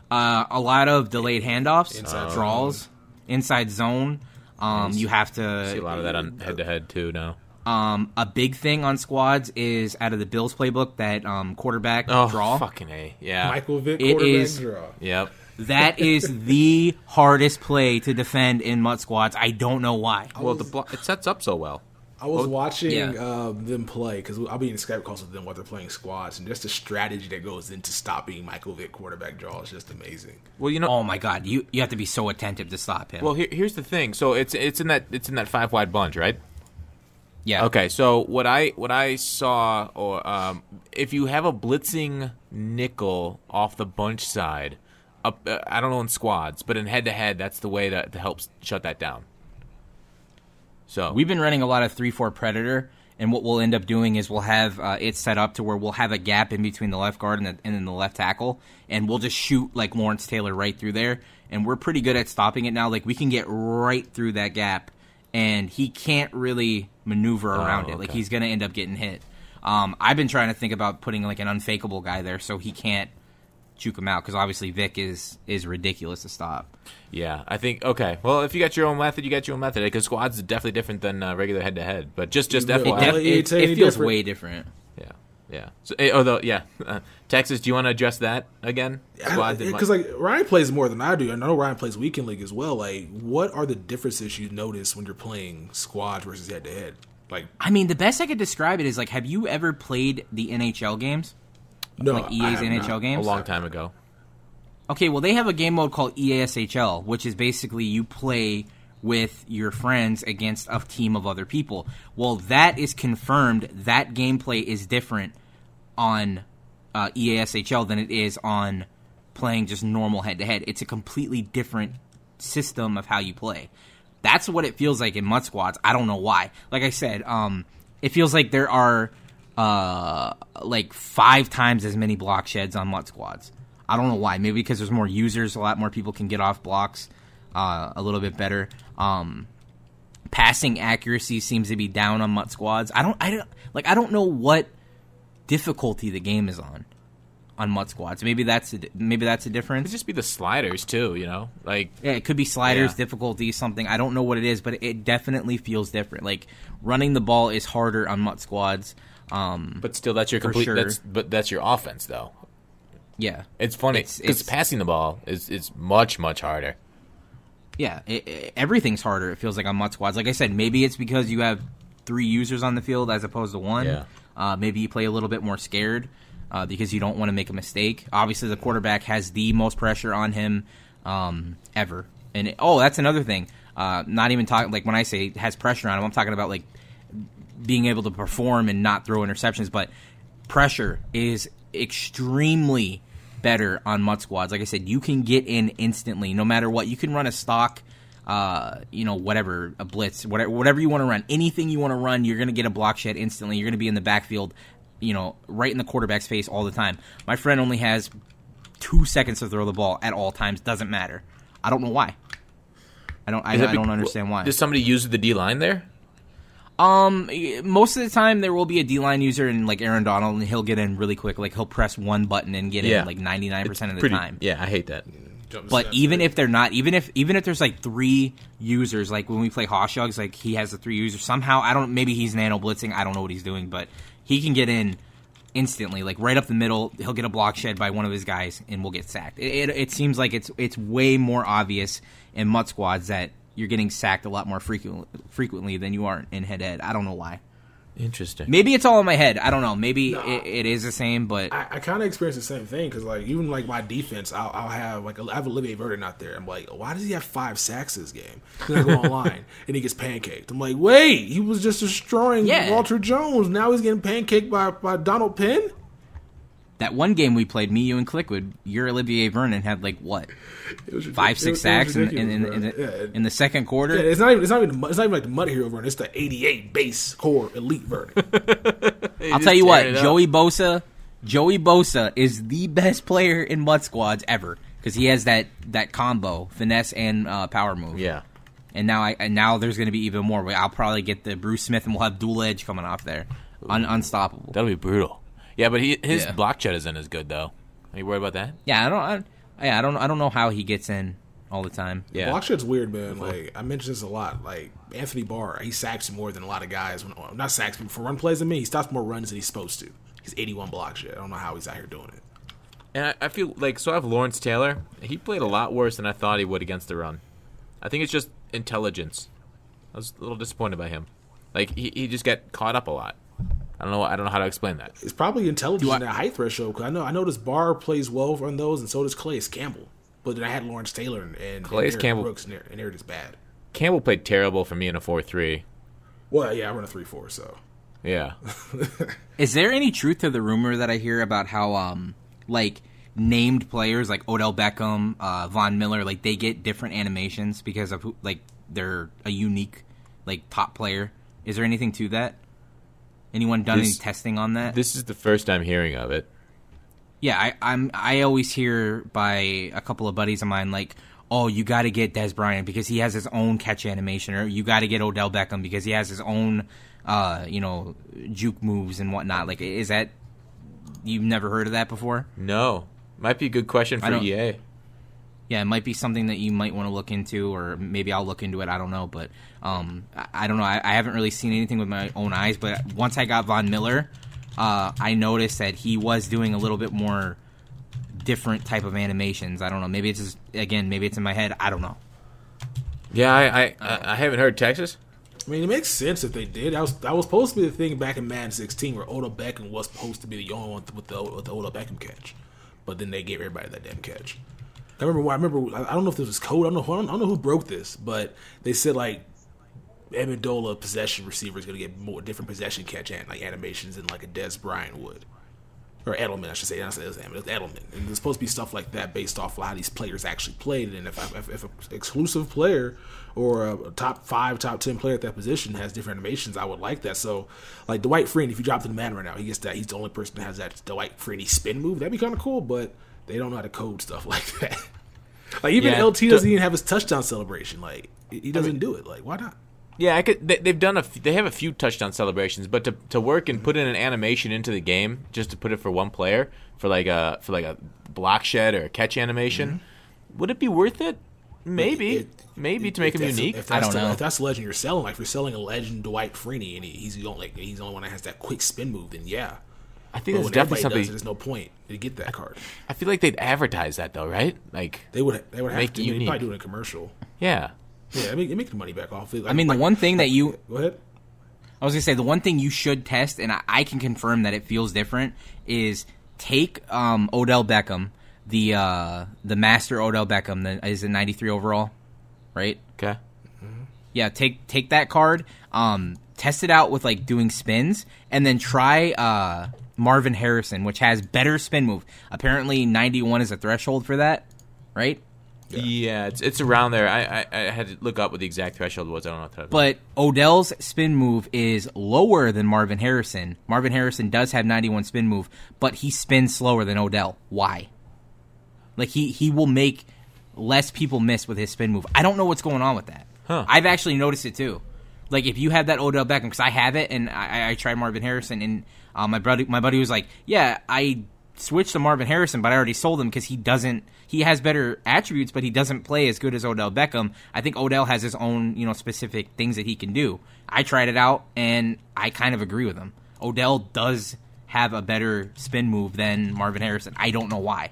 Uh, a lot of delayed handoffs, Inside draws, zone. inside zone. Um, you have to See a lot of that on head to head too now. Um, a big thing on squads is out of the Bills playbook that um, quarterback Oh, draw. fucking A. Yeah. Michael Vick It quarterback is- draw. Yep. That is the hardest play to defend in MUT squads. I don't know why. Well, the blo- it sets up so well. I was watching yeah. um, them play because I'll be in Skype calls with them while they're playing squads, and just the strategy that goes into stopping Michael Vick quarterback draw is just amazing. Well, you know. Oh my god, you you have to be so attentive to stop him. Well, here, here's the thing. So it's it's in that it's in that five wide bunch, right? yeah. Okay, so what I what I saw, or um, if you have a blitzing nickel off the bunch side, up uh, I don't know in squads, but in head to head, that's the way to, to help shut that down. So We've been running a lot of three four Predator, and what we'll end up doing is we'll have uh, it set up to where we'll have a gap in between the left guard and, the, and then the left tackle, and we'll just shoot like Lawrence Taylor right through there, and we're pretty good at stopping it now. Like, we can get right through that gap, and he can't really maneuver around it. Like, okay. he's going to end up getting hit. Um, I've been trying to think about putting like an unfakeable guy there so he can't juke him out, because obviously Vic is is ridiculous to stop. yeah, I think okay. Well, if you got your own method, you got your own method. Because squads is definitely different than uh, regular head to head. But just just It F It, Y I. def- def- it it, ain't it feels different. way different. Yeah, yeah. So, eh, although, yeah, uh, Texas, do you want to address that again? Squads and Because mu- like Ryan plays more than I do. I know Ryan plays weekend league as well. Like, what are the differences you notice when you're playing squad versus head to head? Like, I mean, the best I could describe it is like, have you ever played the N H L games? no, Like E I A's have N H L not. a games? long time ago. Okay, well, they have a game mode called E A S H L, which is basically you play with your friends against a team of other people. Well, that is confirmed. That gameplay is different on uh, E A S H L than it is on playing just normal head-to-head. It's a completely different system of how you play. That's what it feels like in MUT squads. I don't know why. Like I said, um, it feels like there are uh, like five times as many block sheds on MUT squads. I don't know why. Maybe because there's more users, a lot more people can get off blocks uh, a little bit better. Um, passing accuracy seems to be down on MUT squads. I don't, I don't like. I don't know what difficulty the game is on on MUT squads. Maybe that's a, maybe that's a It'd difference. just be the sliders too, you know, like Yeah, it could be sliders, Yeah. difficulty, something. I don't know what it is, but it definitely feels different. Like, running the ball is harder on MUT squads. Um, but still, that's your For complete. sure. That's but that's your offense though. yeah, It's funny It's- because it's- passing the ball is is much much harder. yeah. It, it- everything's harder. It feels like on MUT squads. Like I said, maybe it's because you have three users on the field as opposed to one. Yeah. Uh, maybe you play a little bit more scared uh, because you don't want to make a mistake. Obviously, the quarterback has the most pressure on him um, ever. And it, oh, that's another thing. Uh, not even talking like when I say has pressure on him, I'm talking about like being able to perform and not throw interceptions. But pressure is extremely better on MUT squads. Like I said, you can get in instantly, no matter what. You can run a stock. Uh, you know, whatever, a blitz, whatever, whatever you want to run, anything you want to run, you're going to get a block shed instantly. You're going to be in the backfield, you know, right in the quarterback's face all the time. My friend only has two seconds to throw the ball at all times. Doesn't matter. I don't know why. I don't. I, Is that I don't bec- understand why. Does somebody use the D line there? Um, most of the time there will be a D line user, and like Aaron Donald, and he'll get in really quick. Like he'll press one button and get Yeah. in like ninety-nine percent of the Pretty- time. Yeah, I hate that. Jump But stats even there. if they're not, even if even if there's like three users, like when we play Hoshugs, like he has the three users. Somehow, I don't. Maybe he's nano blitzing. I don't know what he's doing, but he can get in instantly, like right up the middle. He'll get a block shed by one of his guys, and we'll get sacked. It, it, it seems like it's it's way more obvious in MUT squads that you're getting sacked a lot more frequent, frequently than you are in head head. I don't know why. Interesting. Maybe it's all in my head. I don't know. Maybe No. it, it is the same, but I, I kind of experience the same thing because, like, even like my defense, I'll, I'll have like I have Olivier Vernon out there. I'm like, why does he have five sacks this game? Then I go online and he gets pancaked. I'm like, wait, he was just destroying Yeah. Walter Jones. Now he's getting pancaked by by Donald Penn. that one game we played, me, you, and Clickwood, your Olivier Vernon had like what? It was ridic- Five, it six was- it sacks was in, in, ridiculous, in, bro. in, the, Yeah, it- in the second quarter. yeah, it's not even it's not even the, it's not even like the Mud Hero Vernon. It's the eighty-eight base core elite Vernon. I'll tell you what, Joey Bosa, Joey Bosa is the best player in MUT squads ever because he has that, that combo, finesse and uh, power move. Yeah. And now I and now there's going to be even more. I'll probably get the Bruce Smith and we'll have dual edge coming off there, Un- unstoppable. That'll be brutal. Yeah, but he, his Yeah. block shed isn't as good though. Are you worried about that? Yeah, I don't. I, Yeah, I don't I don't know how he gets in all the time. Yeah. Block shit's weird, man. Like I mentioned this a lot. Like Anthony Barr, he sacks more than a lot of guys. When, not sacks, but for run plays than me, he stops more runs than he's supposed to. He's eighty-one block shit. I don't know how he's out here doing it. And I, I feel like, so I have Lawrence Taylor. He played a lot worse than I thought he would against the run. I think it's just intelligence. I was a little disappointed by him. Like, he, he just got caught up a lot. I don't know I don't know how to explain that. It's probably intelligence I- in that height threshold. Because I know I noticed Barr plays well on those, and so does Calais Campbell. But then I had Lawrence Taylor and, and Calais and Eric Campbell- Brooks, and, and Eric is bad. Campbell played terrible for me in a four three. Well, yeah, I run a three four, so. Yeah. Is there any truth to the rumor that I hear about how, um, like, named players like Odell Beckham, uh, Von Miller, like, they get different animations because of, who, like, they're a unique, like, top player? Is there anything to that? Anyone done This- any testing on that? This is the first I'm hearing of it. Yeah, I, I'm. I always hear by a couple of buddies of mine, like, oh, you got to get Des Bryant because he has his own catch animation, or you got to get Odell Beckham because he has his own, uh, you know, juke moves and whatnot. Like, is that, you've never heard of that before? No. Might be a good question I for don't- E A. Yeah, it might be something that you might want to look into, or maybe I'll look into it. I don't know, but um, I, I don't know. I, I haven't really seen anything with my own eyes, but once I got Von Miller, uh, I noticed that he was doing a little bit more different type of animations. I don't know. Maybe it's just, again, maybe it's in my head. I don't know. Yeah, I, I, I, I haven't heard Texas. I mean, it makes sense if they did. That was that was supposed to be the thing back in Madden sixteen where Odell Beckham was supposed to be the only one with the, with the Odell Beckham catch, but then they gave everybody that damn catch. I remember. I remember. I don't know if this was code. I don't know. I don't, I don't know who broke this, but they said like Amendola possession receiver is going to get more different possession catch and like animations than like a Des Bryant would. Or Edelman, I should say. I say it was Edelman. It was Edelman. And there's supposed to be stuff like that based off of how these players actually played. And if if, if an exclusive player or a, a top five, top ten player at that position has different animations, I would like that. So, like Dwight Freeney, if you dropped in the man right now, he gets that. He's the only person that has that Dwight Freeney spin move. That'd be kind of cool, but they don't know how to code stuff like that. Like even Yeah, L T d- doesn't even have his touchdown celebration. Like he doesn't do it. Like why not? Yeah, I could. They, they've done a. f- They have a few touchdown celebrations, but to to work and put in an animation into the game just to put it for one player for like a for like a block shed or a catch animation, would it be worth it? Maybe, It- maybe to if make him that's- unique. If I that's don't the, know. If that's the legend you're selling, like if you're selling a legend Dwight Freeney and he, he's the only like, he's the only one that has that quick spin move, then yeah. I think But that's when definitely everybody something. does it, there's no point to get that card. I feel like they'd advertise that though, right? Like, They would they would have Make to. it I mean, they'd unique. probably do it in a commercial. yeah, Yeah, I mean, make the money back off. Like, I mean, the like- one thing that you, Go ahead. I was gonna say, the one thing you should test, and I, I can confirm that it feels different, is take um, Odell Beckham, the uh, the master Odell Beckham, that is a ninety-three overall, right? okay. Yeah, take take that card, um, test it out with like doing spins, and then try uh, Marvin Harrison, which has better spin move. Apparently, ninety-one is a threshold for that, right? Yeah, it's it's around there. I, I I had to look up what the exact threshold was. I don't know what that. But Odell's spin move is lower than Marvin Harrison. Marvin Harrison does have ninety-one spin move, but he spins slower than Odell. Why? Like he he will make less people miss with his spin move. I don't know what's going on with that. Huh. I've actually noticed it too. Like if you have that Odell Beckham, because I have it, and I, I tried Marvin Harrison, and uh, my buddy my buddy was like, "Yeah, I switched to Marvin Harrison, but I already sold him because he doesn't. He has better attributes, but he doesn't play as good as Odell Beckham. I think Odell has his own, you know, specific things that he can do. I tried it out, and I kind of agree with him. Odell does have a better spin move than Marvin Harrison. I don't know why.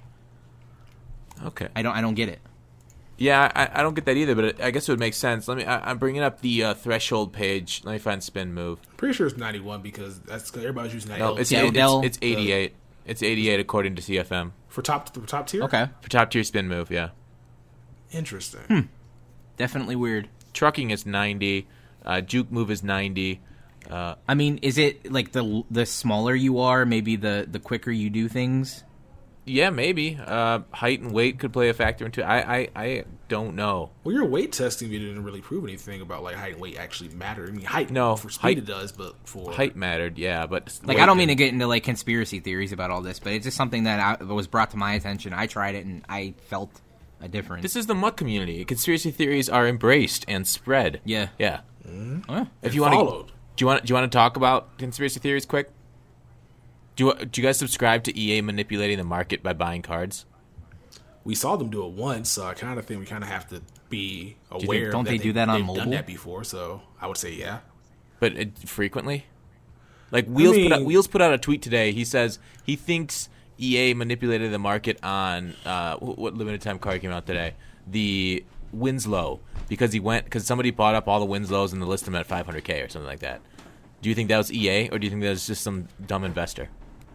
Okay. I don't. I don't get it. Yeah, I, I don't get that either, but it, I guess it would make sense. Let me. I, I'm bringing up the uh, threshold page. Let me find spin move. Pretty sure it's ninety-one because that's everybody's using that No, L- it's Yeah, it- Odell- it's, it's eighty-eight. It's eighty-eight according to C F M for top for top tier. Okay, for top tier spin move. Yeah, Interesting. definitely weird. trucking is ninety. Uh, juke move is ninety. Uh, I mean, is it like the the smaller you are, maybe the the quicker you do things? yeah, maybe. Uh, height and weight could play a factor into it. I, I, I don't know. Well, your weight testing you didn't really prove anything about like height and weight actually matter. I mean, height No, for speed height- it does, but for Height mattered, yeah, but Like, weight I don't mean to didn't. get into like conspiracy theories about all this, but it's just something that I, was brought to my attention. I tried it and I felt a difference. This is the muck community. Conspiracy theories are embraced and spread. Yeah. yeah. Oh, yeah. If you want followed. to, do you want do you want to talk about conspiracy theories quick? Do you, do you guys subscribe to E A manipulating the market by buying cards? we saw them do it once, so I kind of think we kind of have to be aware. Do you think, don't that they, they do that on they've mobile? Done that before, so I would say yeah. But it, frequently? Like, Wheels, I mean, put out, Wheels put out a tweet today. He says he thinks E A manipulated the market on, uh, what limited time card came out today? The Winslow. Because he went, because somebody bought up all the Winslows and listed them at five hundred K or something like that. Do you think that was E A, or do you think that was just some dumb investor?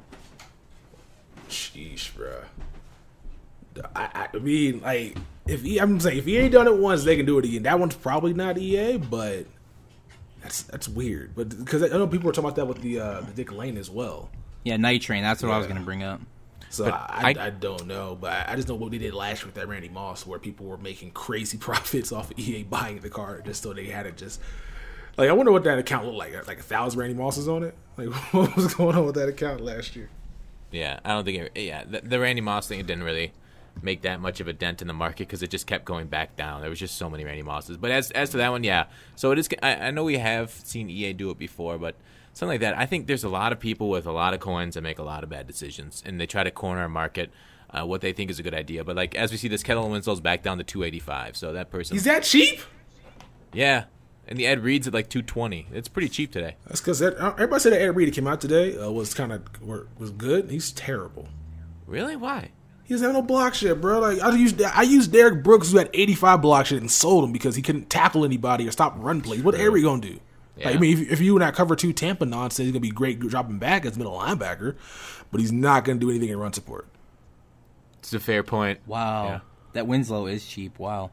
Sheesh, bro. I, I mean, like, if E, I'm saying if E A done it once, they can do it again. That one's probably not E A, but that's that's weird. But because I know people were talking about that with the uh, the Dick Lane as well. Yeah, Night Train. That's what Yeah. I was going to bring up. So But I, I, I- I don't know, but I just know what they did last year with that Randy Moss, where people were making crazy profits off of E A buying the card just so they had it. Just like, I wonder what that account looked like. Like a thousand Randy Mosses on it. Like, what was going on with that account last year? Yeah, I don't think it, yeah, the, the Randy Moss thing, it didn't really make that much of a dent in the market because it just kept going back down. There was just so many Randy Mosses. But as as to that one, yeah. So it is. I, I know we have seen E A do it before, but something like that. I think there's a lot of people with a lot of coins that make a lot of bad decisions, and they try to corner a market. Uh, what they think is a good idea, but like as we see, this Kettle and Winslow's back down to two eighty-five. So that person, He's that cheap? yeah, and the Ed Reed's at like two twenty. It's pretty cheap today. That's because everybody said that Ed Reed that came out today uh, was kind of was good. He's terrible. Really? Why? He doesn't have no block shit, bro. Like I used, I used Derek Brooks, who had eighty-five block shit, and sold him because he couldn't tackle anybody or stop run plays. What Ed Reed gonna do? Yeah. Like, I mean, if, if you and that cover two Tampa nonsense, he's gonna be great dropping back as middle linebacker, but he's not gonna do anything in run support. It's a fair point. Wow. Yeah. That Winslow is cheap. Wow.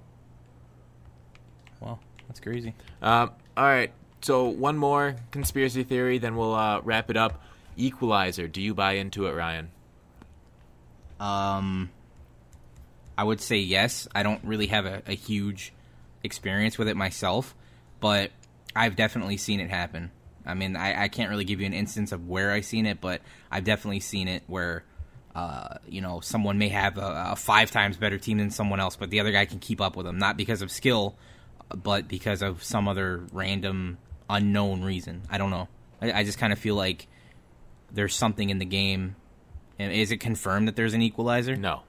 Wow. That's crazy. Um, all right. So one more conspiracy theory, then we'll uh, wrap it up. Equalizer. Do you buy into it, Ryan? Um, I would say yes. I don't really have a, a huge experience with it myself, but I've definitely seen it happen. I mean, I, I can't really give you an instance of where I've seen it, but I've definitely seen it where, uh, you know, someone may have a, a five times better team than someone else, but the other guy can keep up with them, not because of skill, but because of some other random, unknown reason. I don't know. I, I just kind of feel like there's something in the game. And is it confirmed that there's an equalizer? No.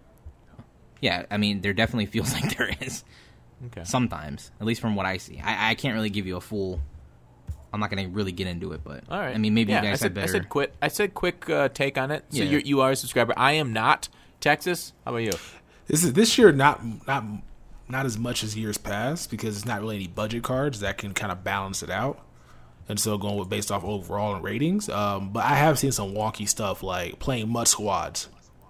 Yeah, I mean, there definitely feels like there is. Okay. Sometimes, at least from what I see. I, I can't really give you a full... I'm not going to really get into it, but... All right. I mean, maybe yeah, you guys I said, have better... I said quit. I said quick uh, take on it. So Yeah. you're, you are a subscriber. I am not. Texas, how about you? This is this year not not not as much as years past because it's not really any budget cards that can kind of balance it out. And so going with based off overall and ratings. Um, but I have seen some wonky stuff like playing mud squads.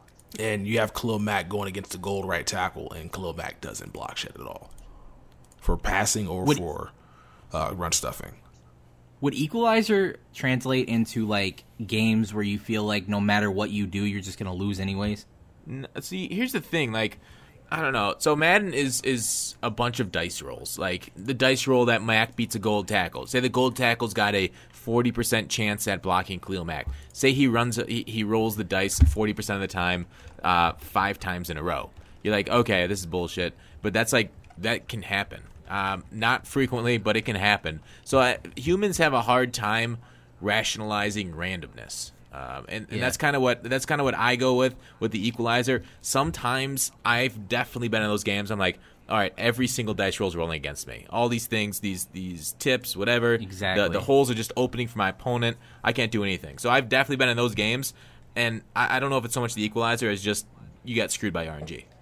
And you have Khalil Mack going against the gold right tackle, and Khalil Mack doesn't block shit at all. For passing or Would- for uh, run stuffing. Would equalizer translate into, like, games where you feel like no matter what you do, you're just going to lose anyways? N- See, here's the thing. Like, I don't know. So Madden is is a bunch of dice rolls. Like the dice roll that Mack beats a gold tackle. Say the gold tackle's got a forty percent chance at blocking Khalil Mack. Say he runs, he, he rolls the dice forty percent of the time, uh, five times in a row. You're like, okay, this is bullshit. But that's like that can happen. Um, not frequently, but it can happen. So uh, humans have a hard time rationalizing randomness. Um, and, and Yeah. that's kind of what that's kind of what I go with with the equalizer. Sometimes I've definitely been in those games. I'm like, all right, every single dice roll is rolling against me. All these things, these these tips, whatever. Exactly. The, the holes are just opening for my opponent. I can't do anything. So I've definitely been in those games, and I, I don't know if it's so much the equalizer as just you got screwed by R N G.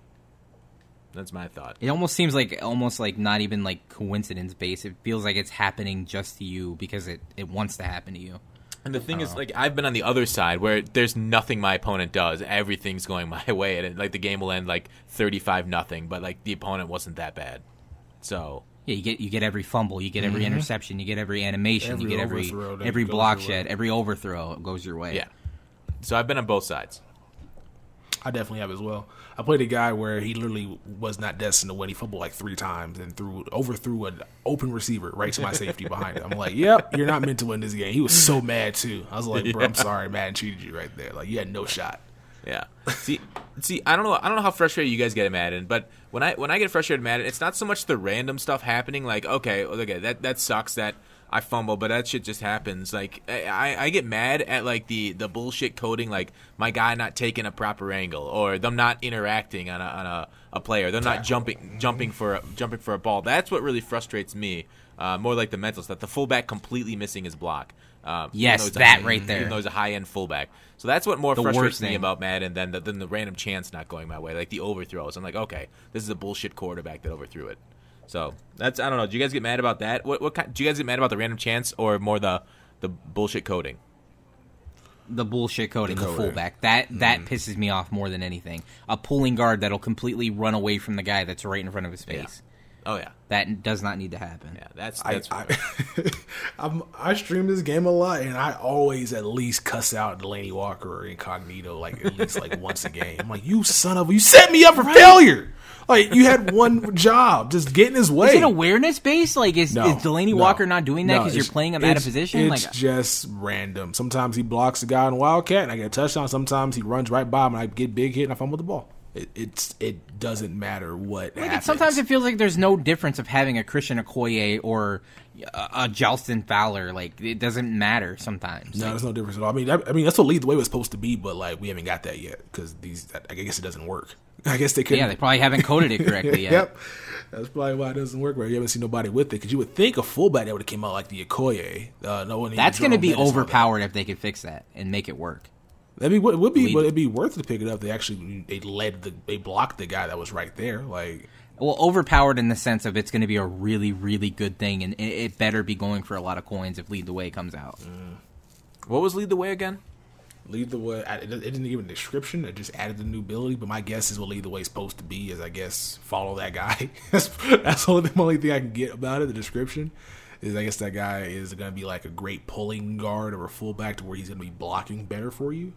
That's my thought. It almost seems like almost like not even like coincidence based. It feels like it's happening just to you because it, it wants to happen to you. And the thing is, like, I've been on the other side where there's nothing my opponent does. Everything's going my way, and it, like the game will end like thirty-five nothing. But like the opponent wasn't that bad, so Yeah, you get you get every fumble, you get every interception, you get every animation, Every you get every overthrow that every goes block your way. shed, every overthrow goes your way. yeah. So I've been on both sides. I definitely have as well. I played a guy where he literally was not destined to win. He fumbled like three times and threw overthrew an open receiver right to my safety behind him. I'm like, yep, you're not meant to win this game. He was so mad too. I was like, bro, I'm sorry, man, cheated you right there. Like you had no shot. Yeah. See, see, I don't know. I don't know how frustrated you guys get at Madden, but when I when I get frustrated at Madden, it's not so much the random stuff happening. Like, okay, okay, that that sucks. That I fumble, but that shit just happens. Like I, I get mad at like the, the bullshit coding, like my guy not taking a proper angle, or them not interacting on a on a, a player. They're not jumping jumping for a, jumping for a ball. That's what really frustrates me. Uh, more like the mental stuff. The fullback completely missing his block. Um, yes, that a, right there. Even though he's a high end fullback. So that's what more the frustrates me thing. about Madden than the, than the random chance not going my way, like the overthrows. I'm like, okay, this is a bullshit quarterback that overthrew it. So that's I don't know. Do you guys get mad about that? What what kind, do you guys get mad about the random chance or more the the bullshit coding? The bullshit coding, the, the fullback. That that mm. pisses me off more than anything. A pulling guard that'll completely run away from the guy that's right in front of his face. Yeah. Oh yeah, that does not need to happen. Yeah, that's that's. I I, I'm, I stream this game a lot, and I always at least cuss out Delaney Walker or Incognito like at least like once a game. I'm like, you son of a, you set me up for right. failure. Like, you had one job, just get in his way. Is it awareness based? Like, is, no, is Delaney no, Walker not doing that because no, you're playing him out of position? It's like, just random. Sometimes he blocks the guy on Wildcat, and I get a touchdown. Sometimes he runs right by him, and I get big hit, and I fumble the ball. It, it's it doesn't matter what like happens. Sometimes it feels like there's no difference of having a Christian Okoye or a, a Jalston Fowler. Like, it doesn't matter sometimes. No, like, there's no difference at all. I mean, I, I mean that's what Lead the Way was supposed to be, but like we haven't got that yet because these. I guess it doesn't work. I guess they could. Yeah, they probably haven't coded it correctly yet. Yep, that's probably why it doesn't work. Right, you haven't seen nobody with it because you would think a fullback that would have came out like the Okoye. Uh, no one. That's going to be overpowered if they could fix that and make it work. I mean, it would be, but it'd be worth it to pick it up. They actually they led the they blocked the guy that was right there. Like, well, overpowered in the sense of it's going to be a really really good thing, and it better be going for a lot of coins if Lead the Way comes out. Mm. What was Lead the Way again? Lead the Way. It didn't give a description. It just added the new ability. But my guess is what Lead the Way is supposed to be is, I guess, follow that guy. that's that's the only, the only thing I can get about it. The description is, I guess that guy is going to be like a great pulling guard or a fullback to where he's going to be blocking better for you.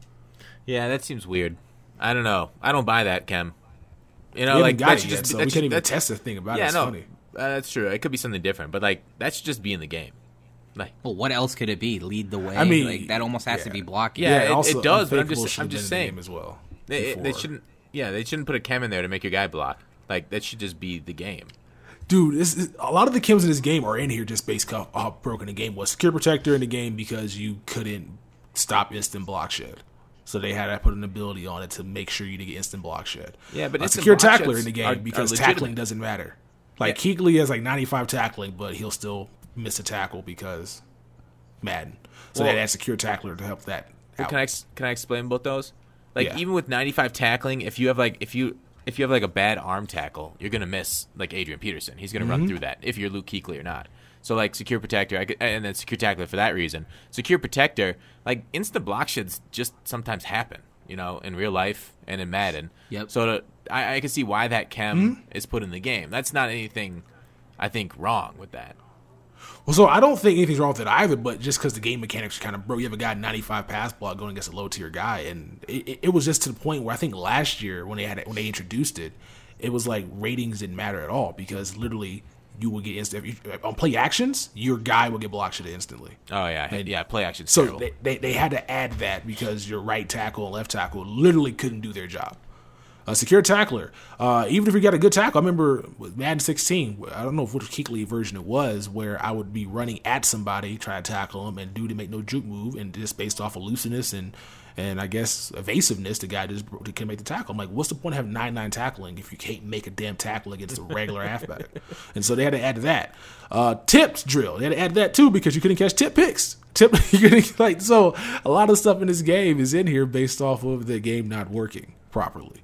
Yeah, that seems weird. I don't know. I don't buy that, Kem. You know, we like got that it should yet, just so be, we should, can't even test the thing about yeah, it. It's no, funny. Uh, that's true. It could be something different, but like that should just be in the game. Like, well, what else could it be? Lead the way. I mean, like, that almost has yeah. to be blocking. Yeah, Yeah, it, also, it does. But I'm Unfaithful just, I'm should just have been in the saying game as well. They, they before. shouldn't. Yeah, they shouldn't put a chem in there to make your guy block. Like that should just be the game. Dude, this is, a lot of the chems in this game are in here just based off how broken the game was. Secure Protector in the game because you couldn't stop instant block shed. So they had to put an ability on it to make sure you didn't get instant block shed. Yeah, but uh, instant Secure block Tackler sheds in the game are- because are tackling legitimate. doesn't matter. Like, Yeah. Kuechly has like ninety-five tackling, but he'll still miss a tackle because Madden. So Well- they had Secure Tackler to help that Well, out. can I ex- can I explain both those? Like Yeah. even with ninety-five tackling, if you have like if you if you have like a bad arm tackle, you're gonna miss like Adrian Peterson. He's gonna Mm-hmm. run through that if you're Luke Kuechly or not. So like secure protector, I could, and then secure tackler for that reason. Secure protector, like instant block sheds just sometimes happen, you know, in real life and in Madden. Yep. So to, I, I can see why that chem Mm-hmm. is put in the game. That's not anything I think wrong with that. Well, so I don't think anything's wrong with it either, but just because the game mechanics are kind of broke, you have a guy ninety-five pass block going against a low tier guy, and it, it, it was just to the point where I think last year when they had it, when they introduced it, it was like ratings didn't matter at all because literally you would get instant if you, on play actions, your guy would get block shit instantly. Oh yeah, And- yeah, play action. So they, they they had to add that because your right tackle and left tackle literally couldn't do their job. A secure tackler, uh, even if you got a good tackle, I remember with Madden sixteen, I don't know which Kuechly version it was, where I would be running at somebody, trying to tackle him, and dude to make no juke move, and just based off of looseness and and I guess evasiveness, the guy just can make the tackle. I'm like, what's the point of having nine nine tackling if you can't make a damn tackle against a regular halfback? And so they had to add that. Uh, tips drill, they had to add that too because you couldn't catch tip picks. Tip, you couldn't, like so. A lot of stuff in this game is in here based off of the game not working properly.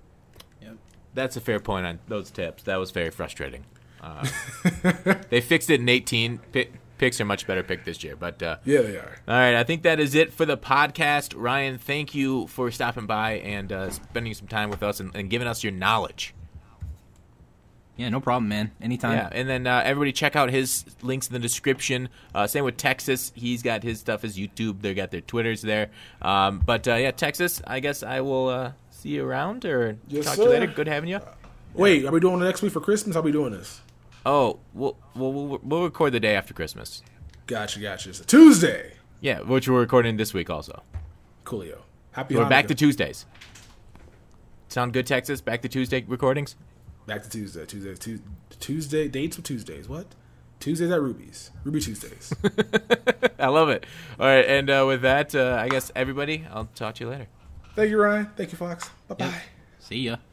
That's a fair point on those tips. That was very frustrating. Uh, they fixed it in eighteen. P- picks are much better picked this year. But uh, Yeah, they are. all right, I think that is it for the podcast. Ryan, thank you for stopping by and uh, spending some time with us and, and giving us your knowledge. Yeah, no problem, man. Anytime. Yeah, and then uh, everybody check out his links in the description. Uh, same with Texas. He's got his stuff, his YouTube. They got their Twitters there. Um, but uh, yeah, Texas, I guess I will uh, see you around or Yes, talk sir. to you later. Good having you. Wait, are we doing it next week for Christmas? How are we doing this? Oh, we'll, we'll, we'll, we'll record the day after Christmas. Gotcha, gotcha. It's a Tuesday. Yeah, which we're recording this week also. Coolio. Happy We're back Hanukkah. to Tuesdays. Sound good, Texas? Back to Tuesday recordings? Back to Tuesday. Tuesday. Tu- Tuesday. Dates of Tuesdays. What? Tuesdays at Ruby's. Ruby Tuesdays. I love it. All right, and uh, with that, uh, I guess everybody, I'll talk to you later. Thank you, Ryan. Thank you, Fox. Bye bye. Yep. See ya.